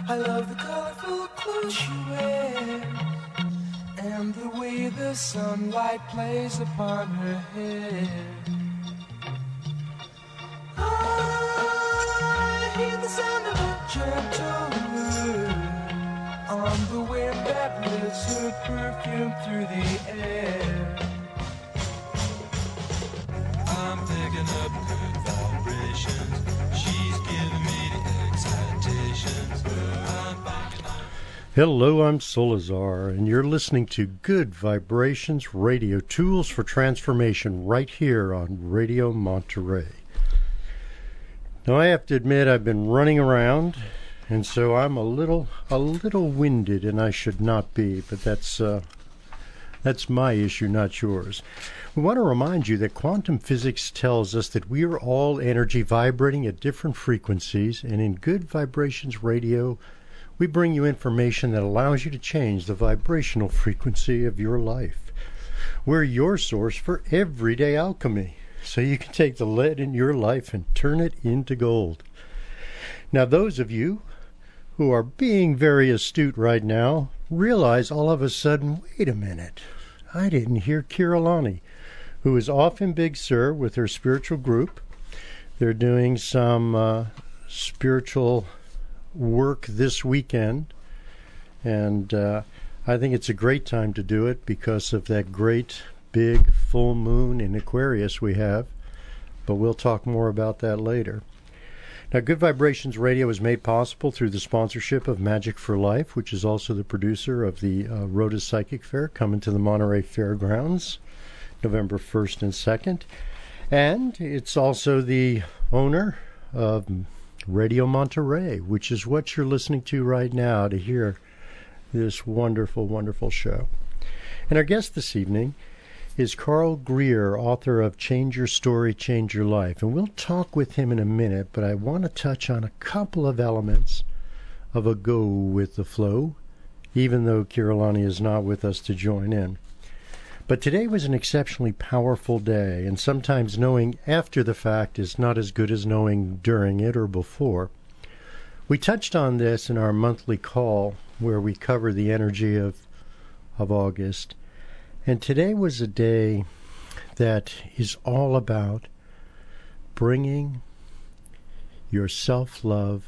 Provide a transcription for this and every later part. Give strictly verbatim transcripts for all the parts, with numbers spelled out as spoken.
I love the colorful clothes she wears and the way the sunlight plays upon her hair. I hear the sound of a gentle word on the wind that lifts her perfume through the air. I'm picking up good vibrations. She's giving me the excitations. I'm picking up. Hello, I'm Solazar, and you're listening to Good Vibrations Radio, Tools for Transformation, right here on Radio Monterey. Now, I have to admit I've been running around, and so I'm a little a little winded, and I should not be, but that's uh, that's my issue, not yours. We want to remind you that quantum physics tells us that we are all energy vibrating at different frequencies, and in Good Vibrations Radio, we bring you information that allows you to change the vibrational frequency of your life. We're your source for everyday alchemy, so you can take the lead in your life and turn it into gold. Now, those of you who are being very astute right now realize all of a sudden, wait a minute, I didn't hear Kirillani, who is off in Big Sur with her spiritual group. They're doing some uh, spiritual work this weekend, and uh, I think it's a great time to do it because of that great big full moon in Aquarius we have, but we'll talk more about that later. Now, Good Vibrations Radio is made possible through the sponsorship of Magic for Life, which is also the producer of the uh, Rhoda Psychic Fair coming to the Monterey Fairgrounds November first and second, and it's also the owner of Radio Monterey, which is what you're listening to right now to hear this wonderful, wonderful show. And our guest this evening is Carl Greer, author of Change Your Story, Change Your Life. And we'll talk with him in a minute, but I want to touch on a couple of elements of a go with the flow, even though Kirillani is not with us to join in. But today was an exceptionally powerful day, and sometimes knowing after the fact is not as good as knowing during it or before. We touched on this in our monthly call where we cover the energy of, of August. And today was a day that is all about bringing your self-love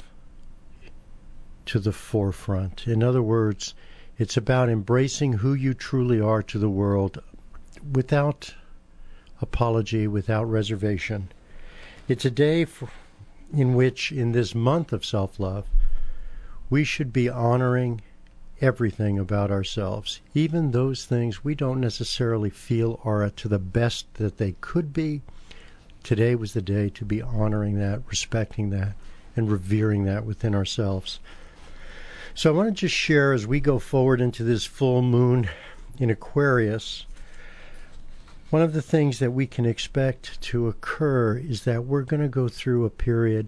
to the forefront. In other words, it's about embracing who you truly are to the world without apology, without reservation. It's a day for, in which, in this month of self-love, we should be honoring everything about ourselves, even those things we don't necessarily feel are to the best that they could be. Today was the day to be honoring that, respecting that, and revering that within ourselves. So I want to just share as we go forward into this full moon in Aquarius, one of the things that we can expect to occur is that we're going to go through a period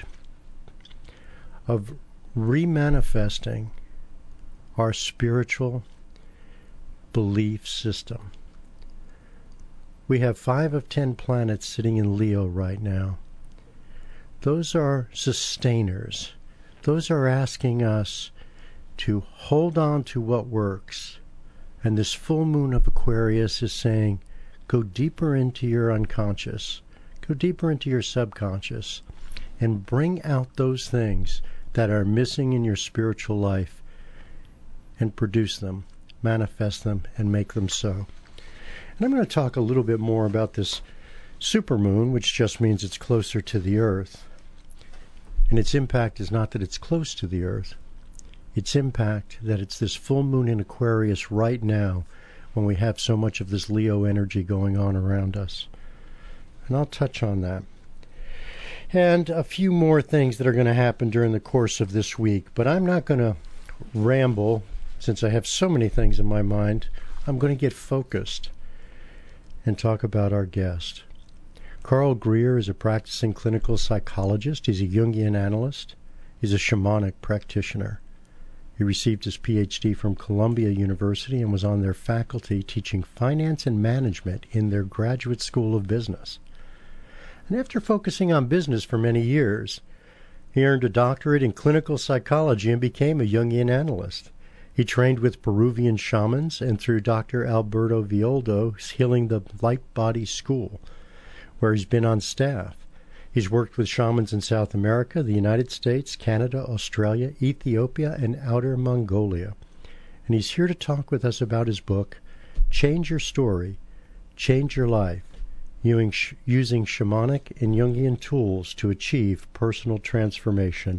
of remanifesting our spiritual belief system. We have five of ten planets sitting in Leo right now. Those are sustainers. Those are asking us to hold on to what works. And this full moon of Aquarius is saying, go deeper into your unconscious, go deeper into your subconscious, and bring out those things that are missing in your spiritual life and produce them, manifest them, and make them so. And I'm going to talk a little bit more about this supermoon, which just means it's closer to the Earth. And its impact is not that it's close to the Earth. Its impact that it's this full moon in Aquarius right now when we have so much of this Leo energy going on around us. And I'll touch on that. And a few more things that are going to happen during the course of this week. But I'm not going to ramble. Since I have so many things in my mind, I'm going to get focused and talk about our guest. Carl Greer is a practicing clinical psychologist. He's a Jungian analyst. He's a shamanic practitioner. He received his P H D from Columbia University and was on their faculty teaching finance and management in their graduate school of business. And after focusing on business for many years, He earned a doctorate in clinical psychology and became a Jungian analyst. He trained with Peruvian shamans and through Doctor Alberto Villoldo's Healing the Light Body School, where he's been on staff. He's worked with shamans in South America, the United States, Canada, Australia, Ethiopia, and Outer Mongolia. And he's here to talk with us about his book, Change Your Story, Change Your Life, using, using shamanic and Jungian tools to achieve personal transformation.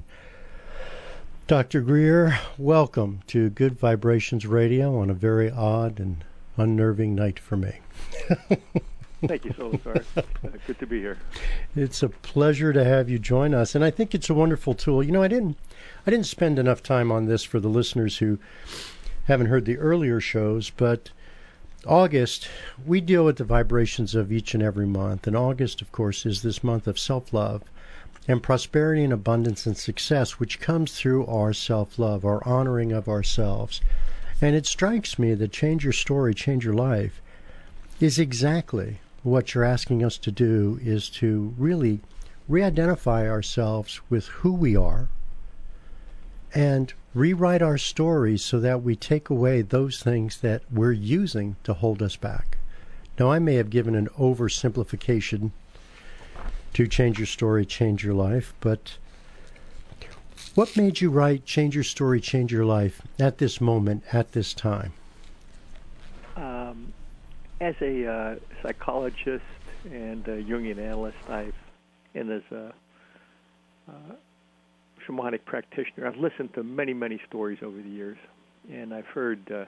Doctor Greer, welcome to Good Vibrations Radio on a very odd and unnerving night for me. Thank you, Solasar. Uh, good to be here. It's a pleasure to have you join us, and I think it's a wonderful tool. You know, I didn't, I didn't spend enough time on this for the listeners who haven't heard the earlier shows, but August, we deal with the vibrations of each and every month, and August, of course, is this month of self-love and prosperity and abundance and success, which comes through our self-love, our honoring of ourselves. And it strikes me that Change Your Story, Change Your Life is exactly what you're asking us to do, is to really re-identify ourselves with who we are and rewrite our stories so that we take away those things that we're using to hold us back. Now, I may have given an oversimplification to Change Your Story, Change Your Life, but what made you write Change Your Story, Change Your Life at this moment, at this time? Um, as a uh, psychologist and a Jungian analyst, I've, and as a uh, shamanic practitioner, I've listened to many, many stories over the years, and I've heard uh,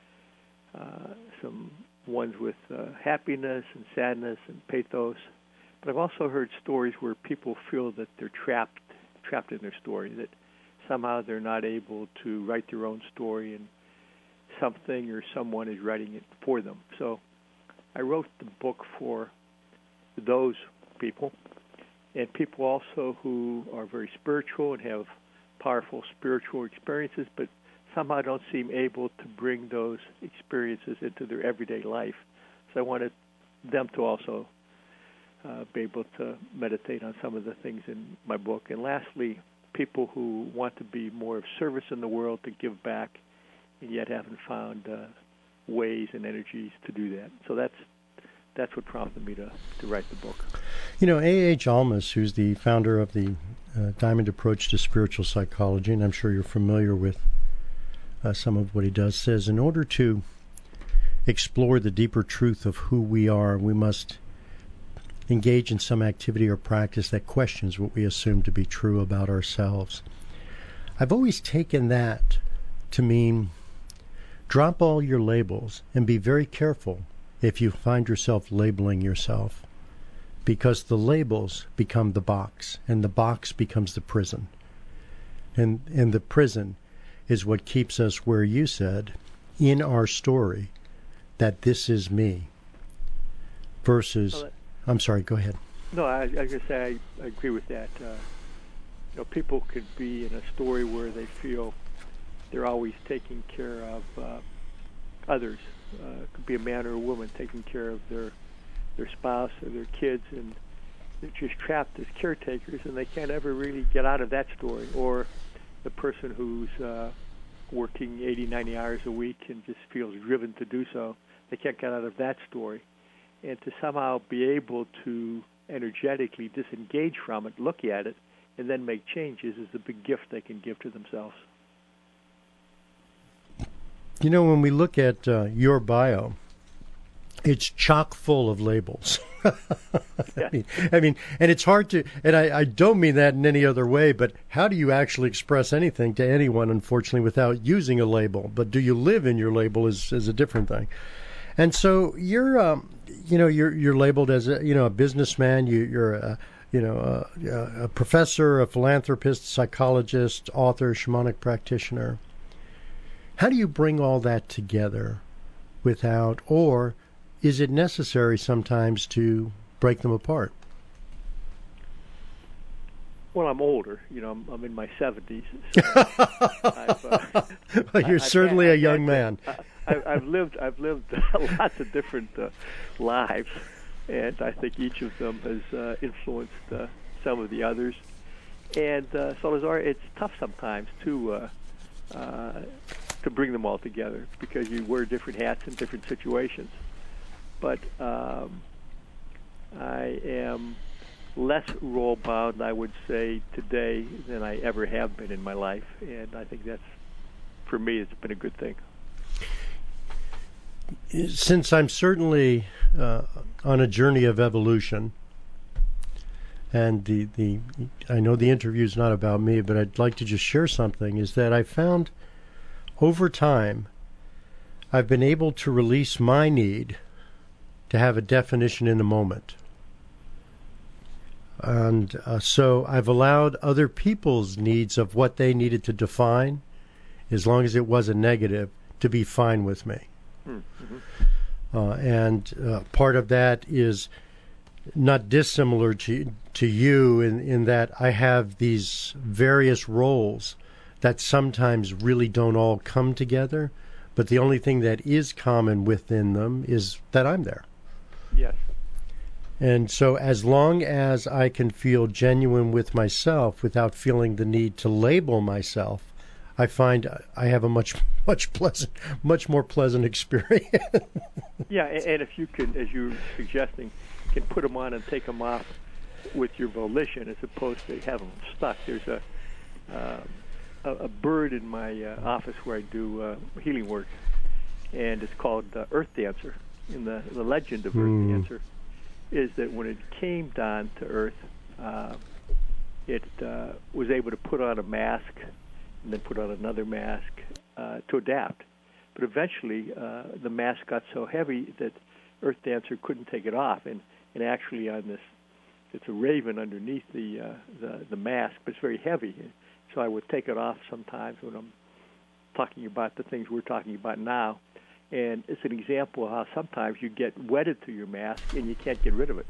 uh, some ones with uh, happiness and sadness and pathos. But I've also heard stories where people feel that they're trapped, trapped in their story, that somehow they're not able to write their own story and something or someone is writing it for them. So I wrote the book for those people, and people also who are very spiritual and have powerful spiritual experiences, but somehow don't seem able to bring those experiences into their everyday life. So I wanted them to also Uh, be able to meditate on some of the things in my book. And lastly, people who want to be more of service in the world, to give back, and yet haven't found uh, ways and energies to do that. So that's that's what prompted me to, to write the book. You know, A H Almaas, who's the founder of the uh, Diamond Approach to Spiritual Psychology, and I'm sure you're familiar with uh, some of what he does, says in order to explore the deeper truth of who we are, we must engage in some activity or practice that questions what we assume to be true about ourselves. I've always taken that to mean drop all your labels and be very careful if you find yourself labeling yourself, because the labels become the box, and the box becomes the prison. And, and the prison is what keeps us where you said, in our story, that this is me, versus... Well, I'm sorry, go ahead. No, I, I was going to say I, I agree with that. Uh, you know, people could be in a story where they feel they're always taking care of uh, others. Uh, it could be a man or a woman taking care of their their spouse or their kids, and they're just trapped as caretakers, and they can't ever really get out of that story. Or the person who's uh, working eighty, ninety hours a week and just feels driven to do so, they can't get out of that story. And to somehow be able to energetically disengage from it, look at it, and then make changes is the big gift they can give to themselves. You know, when we look at uh, your bio, it's chock full of labels. I, Yeah. mean, I mean, and it's hard to, and I, I don't mean that in any other way, but how do you actually express anything to anyone, unfortunately, without using a label? But do you live in your label is, is a different thing. And so you're, um, you know, you're you're labeled as a, you know, a businessman. You, you're a, you know, a, a professor, a philanthropist, psychologist, author, shamanic practitioner. How do you bring all that together without, or is it necessary sometimes to break them apart? Well, I'm older. You know, I'm, I'm in my seventies. So I've, uh, well, you're I, certainly I've, a young I've, man. I, I've lived. I've lived lots of different uh, lives, and I think each of them has uh, influenced uh, some of the others. And uh, Salazar, it's tough sometimes to uh, uh, to bring them all together because you wear different hats in different situations. But um, I am less role-bound, I would say, today than I ever have been in my life, and I think that's, for me, it's been a good thing. Since I'm certainly uh, on a journey of evolution, and the, the I know the interview is not about me, but I'd like to just share something, is that I found over time I've been able to release my need to have a definition in the moment. And uh, so I've allowed other people's needs of what they needed to define, as long as it wasn't negative, to be fine with me. Mm-hmm. Uh, and uh, part of that is not dissimilar to to you in, in that I have these various roles that sometimes really don't all come together, but the only thing that is common within them is that I'm there. Yes. And so as long as I can feel genuine with myself without feeling the need to label myself, I find I have a much, much pleasant, much more pleasant experience. Yeah, and if you can, as you're suggesting, can put them on and take them off with your volition as opposed to have them stuck. There's a uh, a, a bird in my uh, office where I do uh, healing work, and it's called uh, Earth Dancer. In the, the legend of mm. Earth Dancer is that when it came down to Earth, uh, it uh, was able to put on a mask and then put on another mask uh, to adapt. But eventually, uh, the mask got so heavy that Earth Dancer couldn't take it off, and, and actually on this, it's a raven underneath the, uh, the the mask, but it's very heavy. So I would take it off sometimes when I'm talking about the things we're talking about now, and it's an example of how sometimes you get wedded to your mask and you can't get rid of it.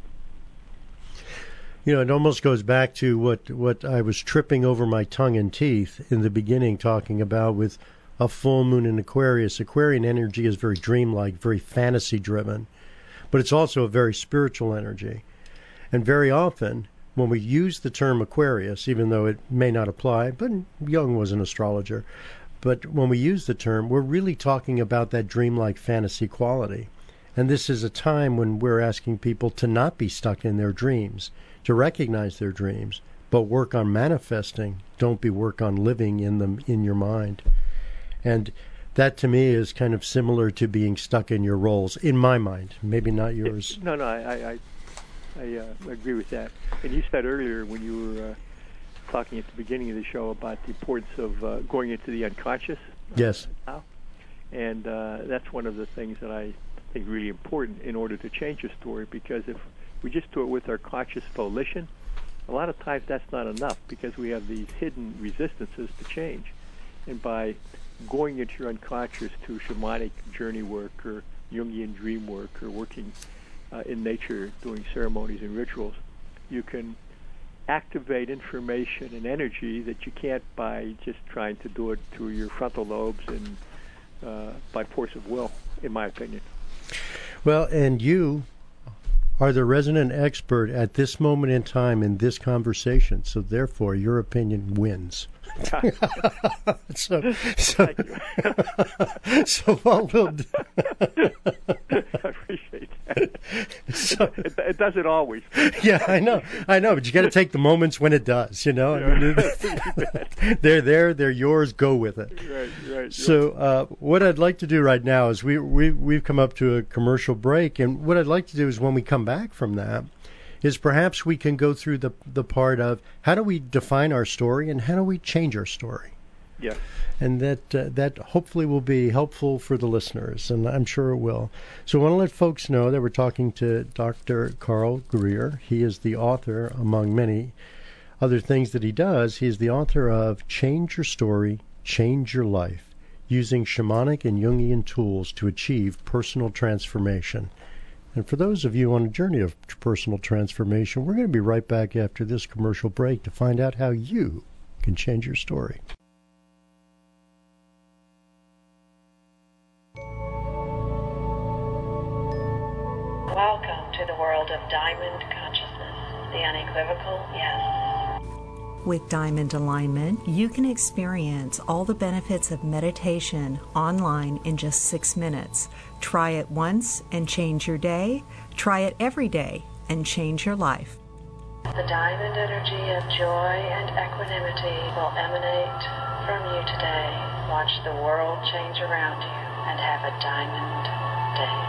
You know, it almost goes back to what, what I was tripping over my tongue and teeth in the beginning talking about with a full moon in Aquarius. Aquarian energy is very dreamlike, very fantasy-driven, but it's also a very spiritual energy. And very often, when we use the term Aquarius, even though it may not apply, but Jung was an astrologer, but when we use the term, we're really talking about that dreamlike fantasy quality. And this is a time when we're asking people to not be stuck in their dreams, to recognize their dreams, but work on manifesting. Don't be work on living in them in your mind. And that to me is kind of similar to being stuck in your roles, in my mind. Maybe not yours. No, no, I I, I uh, agree with that. And you said earlier when you were uh, talking at the beginning of the show about the importance of uh, going into the unconscious. Yes. Uh, and uh, that's one of the things that I think really important in order to change a story, because if we just do it with our conscious volition, a lot of times that's not enough because we have these hidden resistances to change. And by going into your unconscious to shamanic journey work or Jungian dream work or working uh, in nature doing ceremonies and rituals, you can activate information and energy that you can't by just trying to do it through your frontal lobes and uh, by force of will, in my opinion. Well, and you are the resident expert at this moment in time in this conversation, so therefore your opinion wins. so, so, so what we'll do. I appreciate that. So, it, it doesn't always. Yeah, I know, I know, but you got to take the moments when it does. You know, I mean, they're there, they're yours. Go with it. Right, right. So, uh, what I'd like to do right now is we we we've come up to a commercial break, and what I'd like to do is when we come back from that, is perhaps we can go through the the part of how do we define our story and how do we change our story. Yeah. And that uh, that hopefully will be helpful for the listeners, and I'm sure it will. So I want to let folks know that we're talking to Doctor Carl Greer. He is the author, among many other things that he does, he is the author of Change Your Story, Change Your Life, Using Shamanic and Jungian Tools to Achieve Personal Transformation. And for those of you on a journey of personal transformation, we're going to be right back after this commercial break to find out how you can change your story. Welcome to the world of diamond consciousness, the unequivocal yes. With Diamond Alignment, you can experience all the benefits of meditation online in just six minutes. Try it once and change your day. Try it every day and change your life. The diamond energy of joy and equanimity will emanate from you today. Watch the world change around you and have a diamond day.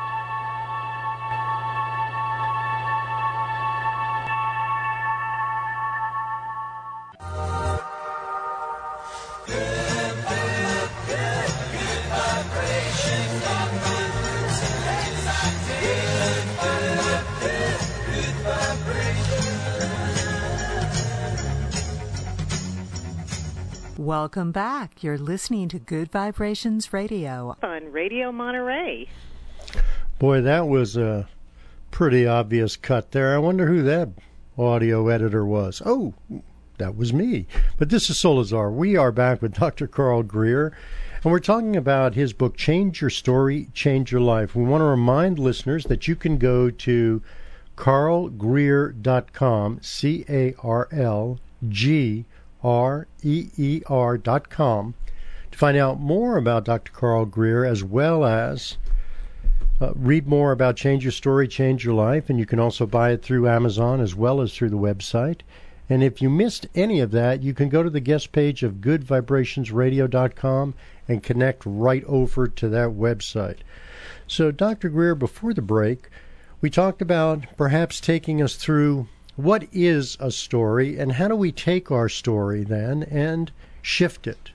Welcome back. You're listening to Good Vibrations Radio on Radio Monterey. Boy, that was a pretty obvious cut there. I wonder who that audio editor was. Oh, that was me. But this is Solazar. We are back with Doctor Carl Greer, and we're talking about his book, Change Your Story, Change Your Life. We want to remind listeners that you can go to carl greer dot com, C A R L G R E E R dot com, to find out more about Doctor Carl Greer, as well as uh, read more about Change Your Story, Change Your Life, and you can also buy it through Amazon as well as through the website. And if you missed any of that, you can go to the guest page of good vibrations radio dot com and connect right over to that website. So, Doctor Greer, before the break, we talked about perhaps taking us through what is a story, and how do we take our story then and shift it?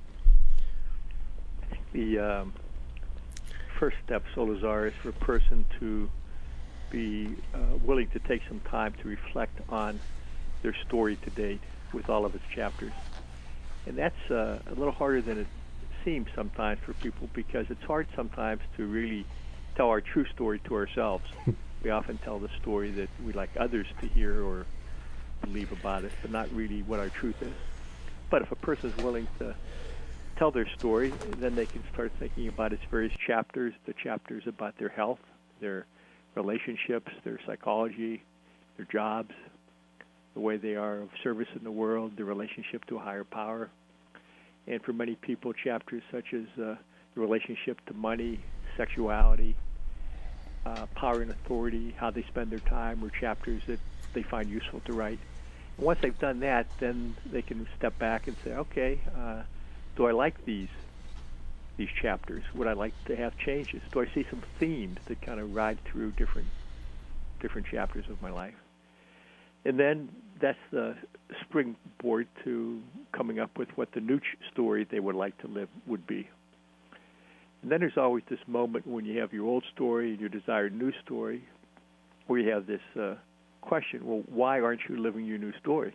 I think the um, first step, Solazar, is for a person to be uh, willing to take some time to reflect on their story to date with all of its chapters. And that's uh, a little harder than it seems sometimes for people, because it's hard sometimes to really tell our true story to ourselves. We often tell the story that we like others to hear or believe about us, but not really what our truth is. But if a person is willing to tell their story, then they can start thinking about its various chapters, the chapters about their health, their relationships, their psychology, their jobs, the way they are of service in the world, their relationship to a higher power. And for many people, chapters such as uh, the relationship to money, sexuality, Uh, power and authority, how they spend their time, or chapters that they find useful to write. And once they've done that, then they can step back and say, okay, uh, do I like these these chapters? Would I like to have changes? Do I see some themes that kind of ride through different different chapters of my life? And then that's the springboard to coming up with what the new ch- story they would like to live would be. And then there's always this moment when you have your old story and your desired new story, where you have this uh, question, well, why aren't you living your new story?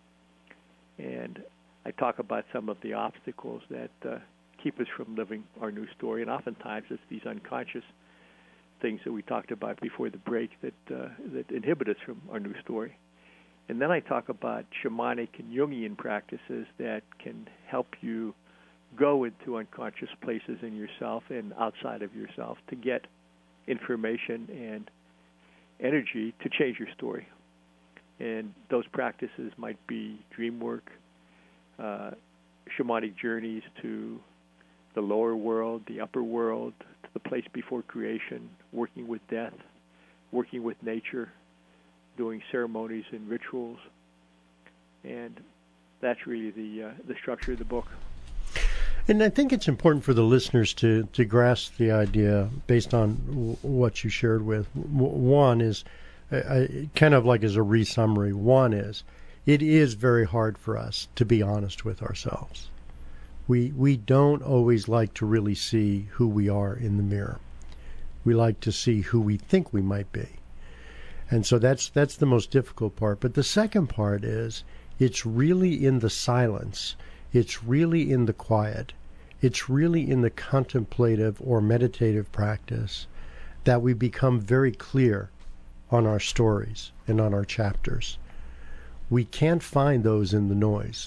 And I talk about some of the obstacles that uh, keep us from living our new story, and oftentimes it's these unconscious things that we talked about before the break that uh, that inhibit us from our new story. And then I talk about shamanic and Jungian practices that can help you go into unconscious places in yourself and outside of yourself to get information and energy to change your story. And those practices might be dream work, uh, shamanic journeys to the lower world, the upper world, to the place before creation, working with death, working with nature, doing ceremonies and rituals. And that's really the uh, the structure of the book. And I think it's important for the listeners to, to grasp the idea based on w- what you shared with. W- one is, uh, kind of like as a re-summary, one is, it is very hard for us to be honest with ourselves. We we don't always like to really see who we are in the mirror. We like to see who we think we might be. And so that's that's the most difficult part. But the second part is, it's really in the silence. It's really in the quiet. It's really in the contemplative or meditative practice that we become very clear on our stories and on our chapters. We can't find those in the noise.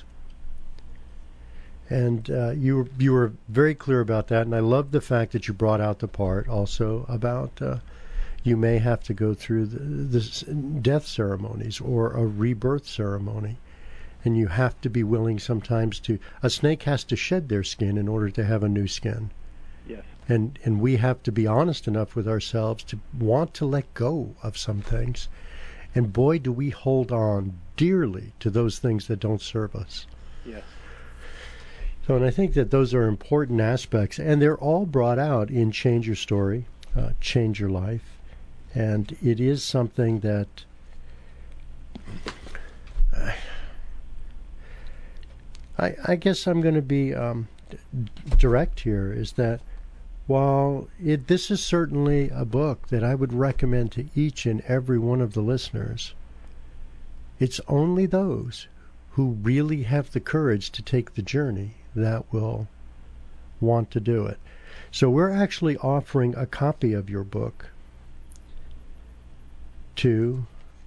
And uh, you were, you were very clear about that, and I love the fact that you brought out the part also about uh, you may have to go through the, the death ceremonies or a rebirth ceremony. And you have to be willing sometimes to, a snake has to shed their skin in order to have a new skin. Yes. And and we have to be honest enough with ourselves to want to let go of some things. And boy, do we hold on dearly to those things that don't serve us. Yes. So, and I think that those are important aspects, and they're all brought out in Change Your Story, uh, Change Your Life. And it is something that uh, I, I guess I'm going to be um, d- direct here, is that while it, this is certainly a book that I would recommend to each and every one of the listeners, it's only those who really have the courage to take the journey that will want to do it. So we're actually offering a copy of your book to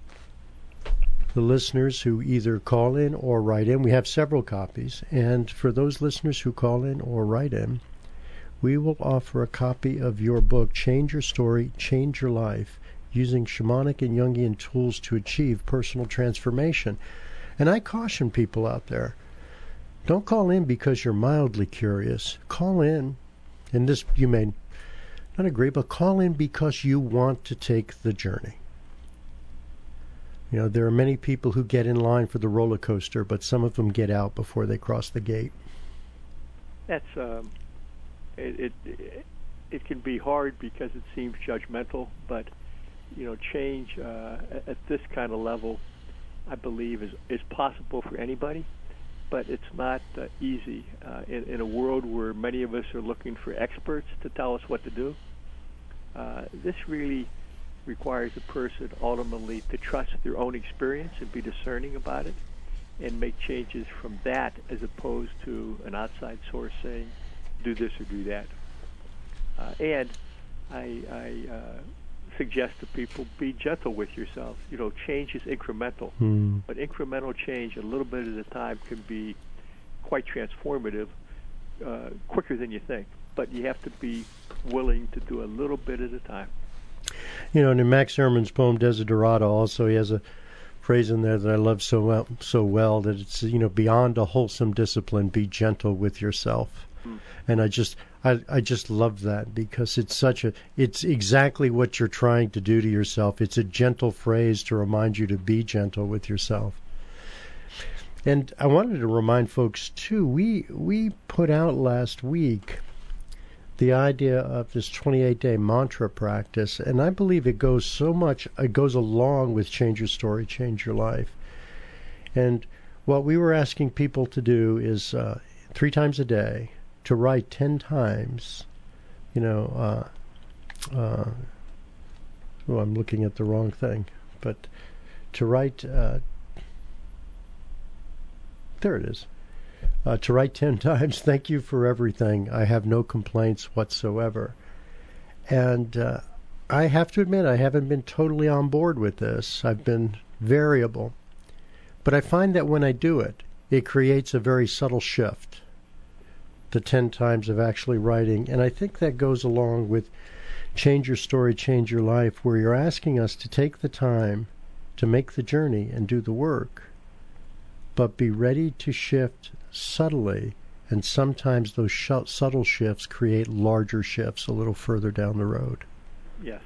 the listeners who either call in or write in. We have several copies, and for those listeners who call in or write in, we will offer a copy of your book, Change Your Story, Change Your Life, using shamanic and Jungian tools to achieve personal transformation. And I caution people out there, don't call in because you're mildly curious. Call in, and this you may not agree, but call in because you want to take the journey. You know, there are many people who get in line for the roller coaster, but some of them get out before they cross the gate. That's um, it, it. It can be hard because it seems judgmental, but you know, change uh, at this kind of level, I believe, is is possible for anybody, but it's not uh, easy uh, in, in a world where many of us are looking for experts to tell us what to do. Uh, this really requires a person ultimately to trust their own experience and be discerning about it and make changes from that as opposed to an outside source saying, do this or do that. Uh, and I, I uh, suggest to people, be gentle with yourself. You know, change is incremental, hmm. but incremental change a little bit at a time can be quite transformative, uh, quicker than you think. But you have to be willing to do a little bit at a time. You know, and in Max Ehrmann's poem Desiderata also, he has a phrase in there that I love so well, so well that it's, you know, beyond a wholesome discipline, be gentle with yourself. Mm. And I just, I, I just love that because it's such a, it's exactly what you're trying to do to yourself. It's a gentle phrase to remind you to be gentle with yourself. And I wanted to remind folks too, we we put out last week the idea of this twenty-eight day mantra practice, and I believe it goes so much, it goes along with Change Your Story, Change Your Life. And what we were asking people to do is uh, three times a day to write ten times, you know, uh, uh, oh, I'm looking at the wrong thing, but to write, uh, there it is. Uh, to write ten times, thank you for everything. I have no complaints whatsoever. And uh, I have to admit, I haven't been totally on board with this. I've been variable. But I find that when I do it, it creates a very subtle shift, the ten times of actually writing. And I think that goes along with Change Your Story, Change Your Life, where you're asking us to take the time to make the journey and do the work, but be ready to shift subtly, and sometimes those sh- subtle shifts create larger shifts a little further down the road. Yes.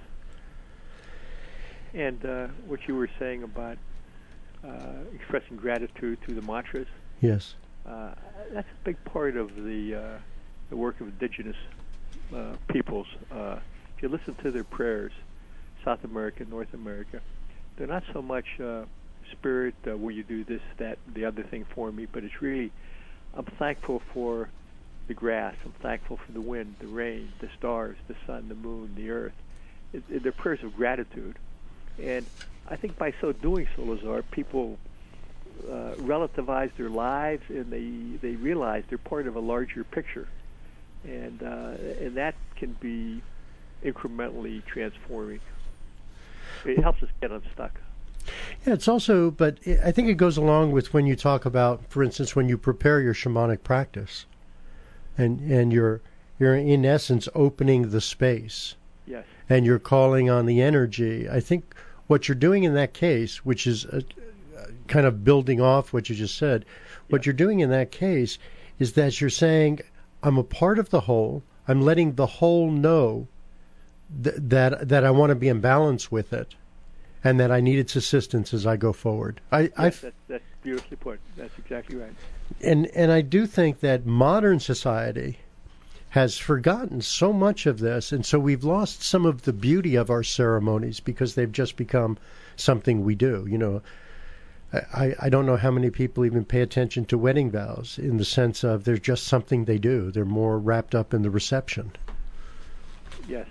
And uh, what you were saying about uh, expressing gratitude through the mantras, yes, uh, that's a big part of the uh, the work of indigenous uh, peoples. Uh, if you listen to their prayers, South America, North America, they're not so much uh, spirit, uh, will you do this, that, the other thing for me, but it's really, I'm thankful for the grass, I'm thankful for the wind, the rain, the stars, the sun, the moon, the earth. It, it, they're prayers of gratitude. And I think by so doing, Solazar, people uh, relativize their lives and they, they realize they're part of a larger picture. And, uh, and that can be incrementally transforming. It helps us get unstuck. Yeah, it's also, but I think it goes along with when you talk about, for instance, when you prepare your shamanic practice, and and you're you're in essence opening the space. Yes. And you're calling on the energy. I think what you're doing in that case, which is a, kind of building off what you just said, what Yeah. you're doing in that case is that you're saying, I'm a part of the whole. I'm letting the whole know th- that that I want to be in balance with it, and that I need its assistance as I go forward. I, Yes, I that's, that's beautifully put. That's exactly right. and and I do think that modern society has forgotten so much of this, and so we've lost some of the beauty of our ceremonies because they've just become something we do. You know, I, I don't know how many people even pay attention to wedding vows in the sense of they're just something they do. They're more wrapped up in the reception. Yes.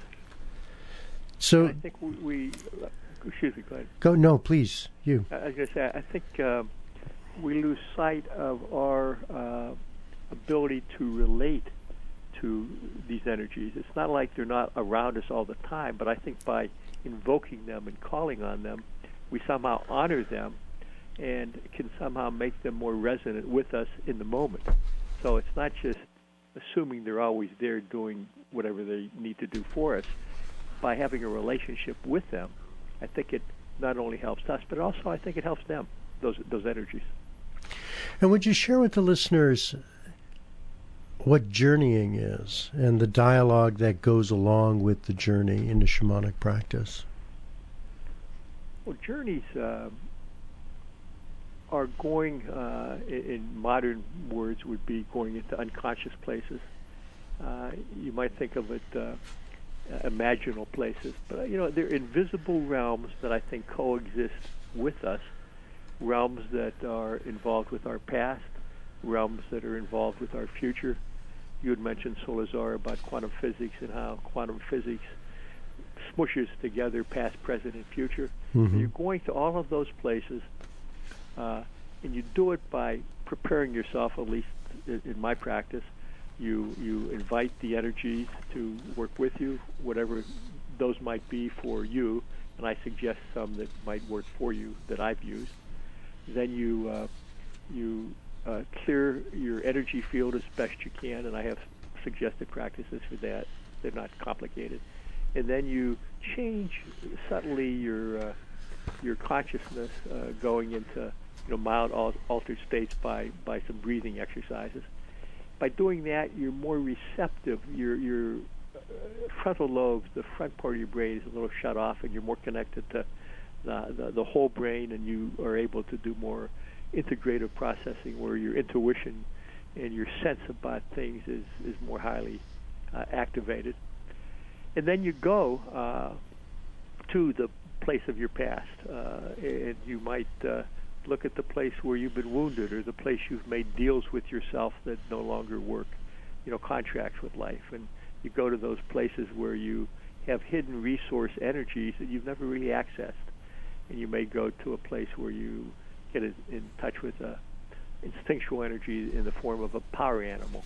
So I think we, we uh, excuse me, go ahead. go no, please, you. I was going to say, I think uh, we lose sight of our uh, ability to relate to these energies. It's not like they're not around us all the time, but I think by invoking them and calling on them, we somehow honor them and can somehow make them more resonant with us in the moment. So it's not just assuming they're always there doing whatever they need to do for us. By having a relationship with them, I think it not only helps us, but also I think it helps them, those those energies. And would you share with the listeners what journeying is and the dialogue that goes along with the journey into shamanic practice? Well, journeys uh, are going, uh, in, in modern words, would be going into unconscious places. Uh, you might think of it uh, imaginal places, but you know they're invisible realms that I think coexist with us. Realms that are involved with our past, realms that are involved with our future. You had mentioned, Solazar, about quantum physics and how quantum physics smushes together past, present, and future. Mm-hmm. So you're going to all of those places, uh, and you do it by preparing yourself, at least in, in my practice. You, you invite the energies to work with you, whatever those might be for you, and I suggest some that might work for you that I've used. Then you uh, you uh, clear your energy field as best you can, and I have suggested practices for that. They're not complicated. And then you change subtly your uh, your consciousness, uh, going into you know mild al- altered states by, by some breathing exercises. By doing that, you're more receptive. Your your uh, frontal lobes, the front part of your brain, is a little shut off, and you're more connected to the, the, the whole brain, and you are able to do more integrative processing, where your intuition and your sense about things is, is more highly uh, activated. And then you go uh, to the place of your past, uh, and you might uh, look at the place where you've been wounded, or the place you've made deals with yourself that no longer work, you know, contracts with life. And you go to those places where you have hidden resource energies that you've never really accessed. And you may go to a place where you get in, in touch with a instinctual energy in the form of a power animal.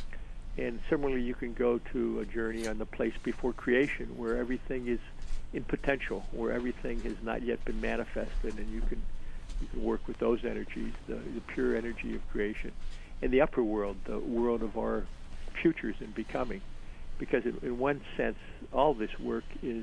And similarly, you can go to a journey on the place before creation, where everything is in potential, where everything has not yet been manifested, and you can you can work with those energies, the, the pure energy of creation. And the upper world, the world of our futures and becoming. Because in, in one sense, all this work is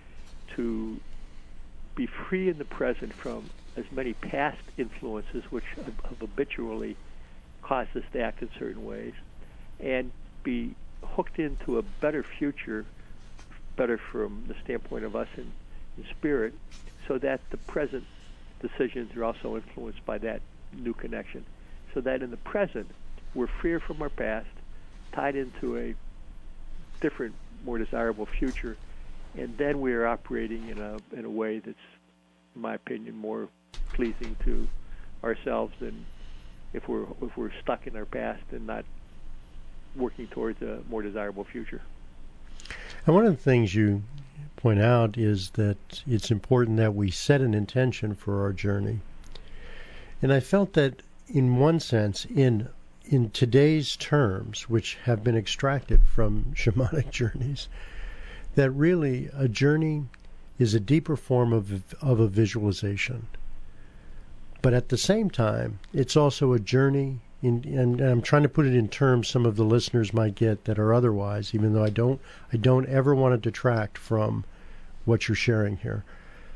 to be free in the present from as many past influences which have, have habitually caused us to act in certain ways, and be hooked into a better future, better from the standpoint of us in, in spirit, so that the present decisions are also influenced by that new connection. So that in the present, we're freer from our past, tied into a different, more desirable future, and then we are operating in a in a way that's, in my opinion, more pleasing to ourselves than if we're if we're stuck in our past and not working towards a more desirable future. And one of the things you point out is that it's important that we set an intention for our journey. And I felt that in one sense, in in today's terms, which have been extracted from shamanic journeys, that really a journey is a deeper form of of a visualization. But at the same time, it's also a journey, in, and I'm trying to put it in terms some of the listeners might get that are otherwise, even though I don't I don't ever want to detract from what you're sharing here.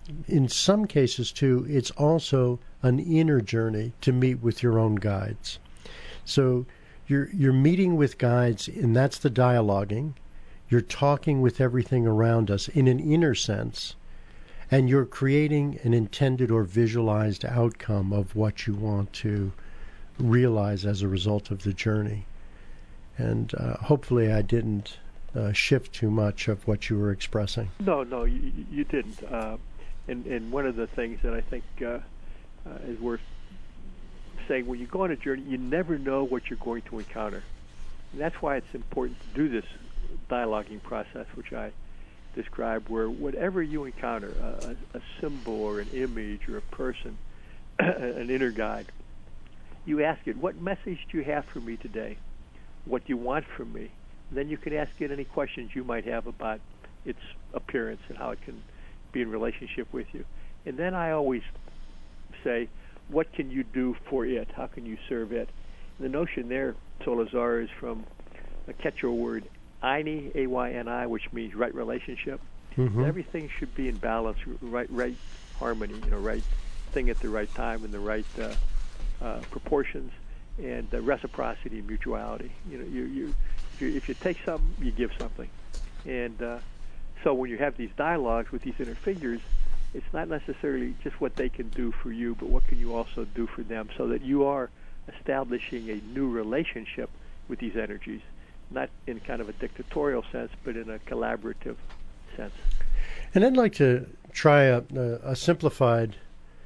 in some cases, too, it's also an inner journey to meet with your own guides. So you're you're meeting with guides, and that's the dialoguing. You're talking with everything around us in an inner sense, and you're creating an intended or visualized outcome of what you want to realize as a result of the journey. And uh, hopefully I didn't uh, shift too much of what you were expressing. No, no, you, you didn't. Uh, and, and one of the things that I think uh, uh, is worth saying, when you go on a journey, you never know what you're going to encounter. And that's why it's important to do this dialoguing process, which I describe, where whatever you encounter, a, a symbol or an image or a person, an inner guide, you ask it, what message do you have for me today? What do you want from me? And then you can ask it any questions you might have about its appearance and how it can be in relationship with you. And then I always say, what can you do for it? How can you serve it? And the notion there, Solazar, is from a Quechua word, Ayni, A Y N I, which means right relationship. Mm-hmm. Everything should be in balance, right, right harmony, you know, right thing at the right time in the right uh, uh, proportions, and uh, reciprocity and mutuality. You know, you, you, if you if you take something, you give something, and uh, so when you have these dialogues with these inner figures, it's not necessarily just what they can do for you, but what can you also do for them, so that you are establishing a new relationship with these energies, not in kind of a dictatorial sense, but in a collaborative sense. And I'd like to try a, a, a simplified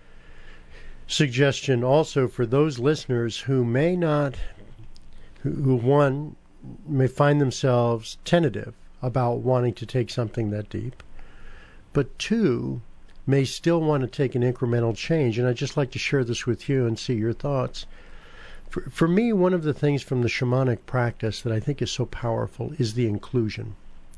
suggestion also for those listeners who may not, who, who one, may find themselves tentative about wanting to take something that deep, but two, may still want to take an incremental change. And I'd just like to share this with you and see your thoughts. For, for me, one of the things from the shamanic practice that I think is so powerful is the inclusion.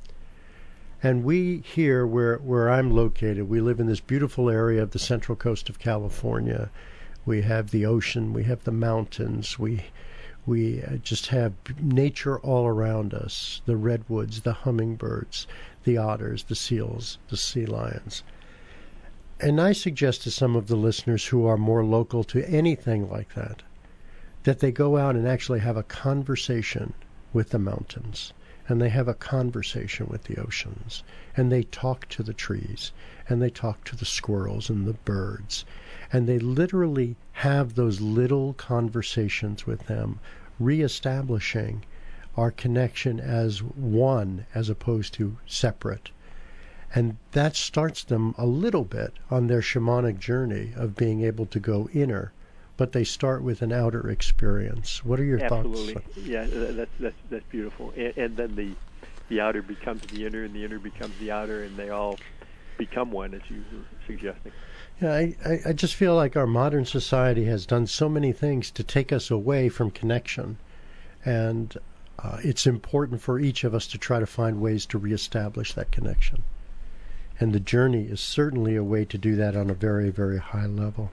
And we here, where, where I'm located, we live in this beautiful area of the central coast of California. We have the ocean, we have the mountains, we we just have nature all around us, the redwoods, the hummingbirds, the otters, the seals, the sea lions. And I suggest to some of the listeners who are more local to anything like that, that they go out and actually have a conversation with the mountains, and they have a conversation with the oceans, and they talk to the trees, and they talk to the squirrels and the birds, and they literally have those little conversations with them, reestablishing our connection as one as opposed to separate. And that starts them a little bit on their shamanic journey of being able to go inner, but they start with an outer experience. What are your Absolutely. thoughts? Absolutely. Yeah, that's that's that's beautiful. And, and then the the outer becomes the inner, and the inner becomes the outer, and they all become one, as you were suggesting. Yeah, I, I, I just feel like our modern society has done so many things to take us away from connection, and uh, it's important for each of us to try to find ways to reestablish that connection. And the journey is certainly a way to do that on a very, very high level.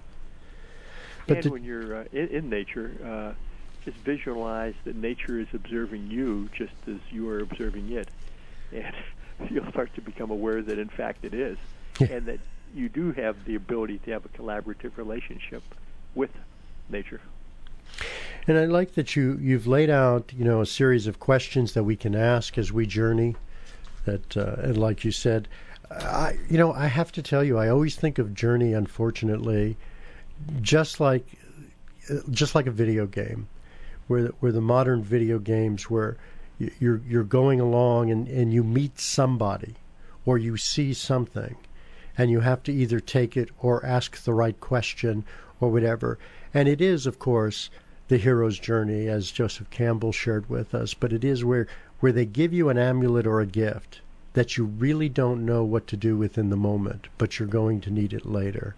But and the, when you're uh, in, in nature, uh, just visualize that nature is observing you just as you are observing it. And you'll start to become aware that, in fact, it is. Yeah. And that you do have the ability to have a collaborative relationship with nature. And I like that you, you've laid out, you know, a series of questions that we can ask as we journey. That, uh, and like you said, I, you know, I have to tell you, I always think of journey, unfortunately, just like, just like a video game, where where the modern video games, where you're you're going along and, and you meet somebody, or you see something, and you have to either take it or ask the right question or whatever. And it is, of course, the hero's journey, as Joseph Campbell shared with us. But it is where where they give you an amulet or a gift that you really don't know what to do with in the moment, but you're going to need it later.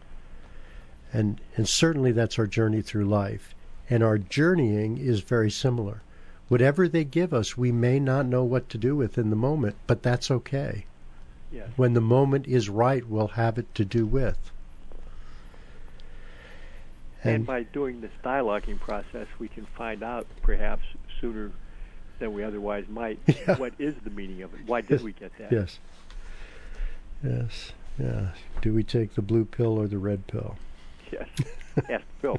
And and certainly that's our journey through life. And our journeying is very similar. Whatever they give us, we may not know what to do with in the moment, but that's okay. Yes. When the moment is right, we'll have it to do with. And, And, by doing this dialoguing process, we can find out, perhaps sooner than we otherwise might, Yeah. what is the meaning of it. Why did we get that? yes. Yes. Yeah. Do we take the blue pill or the red pill? Yes. Ask Bill.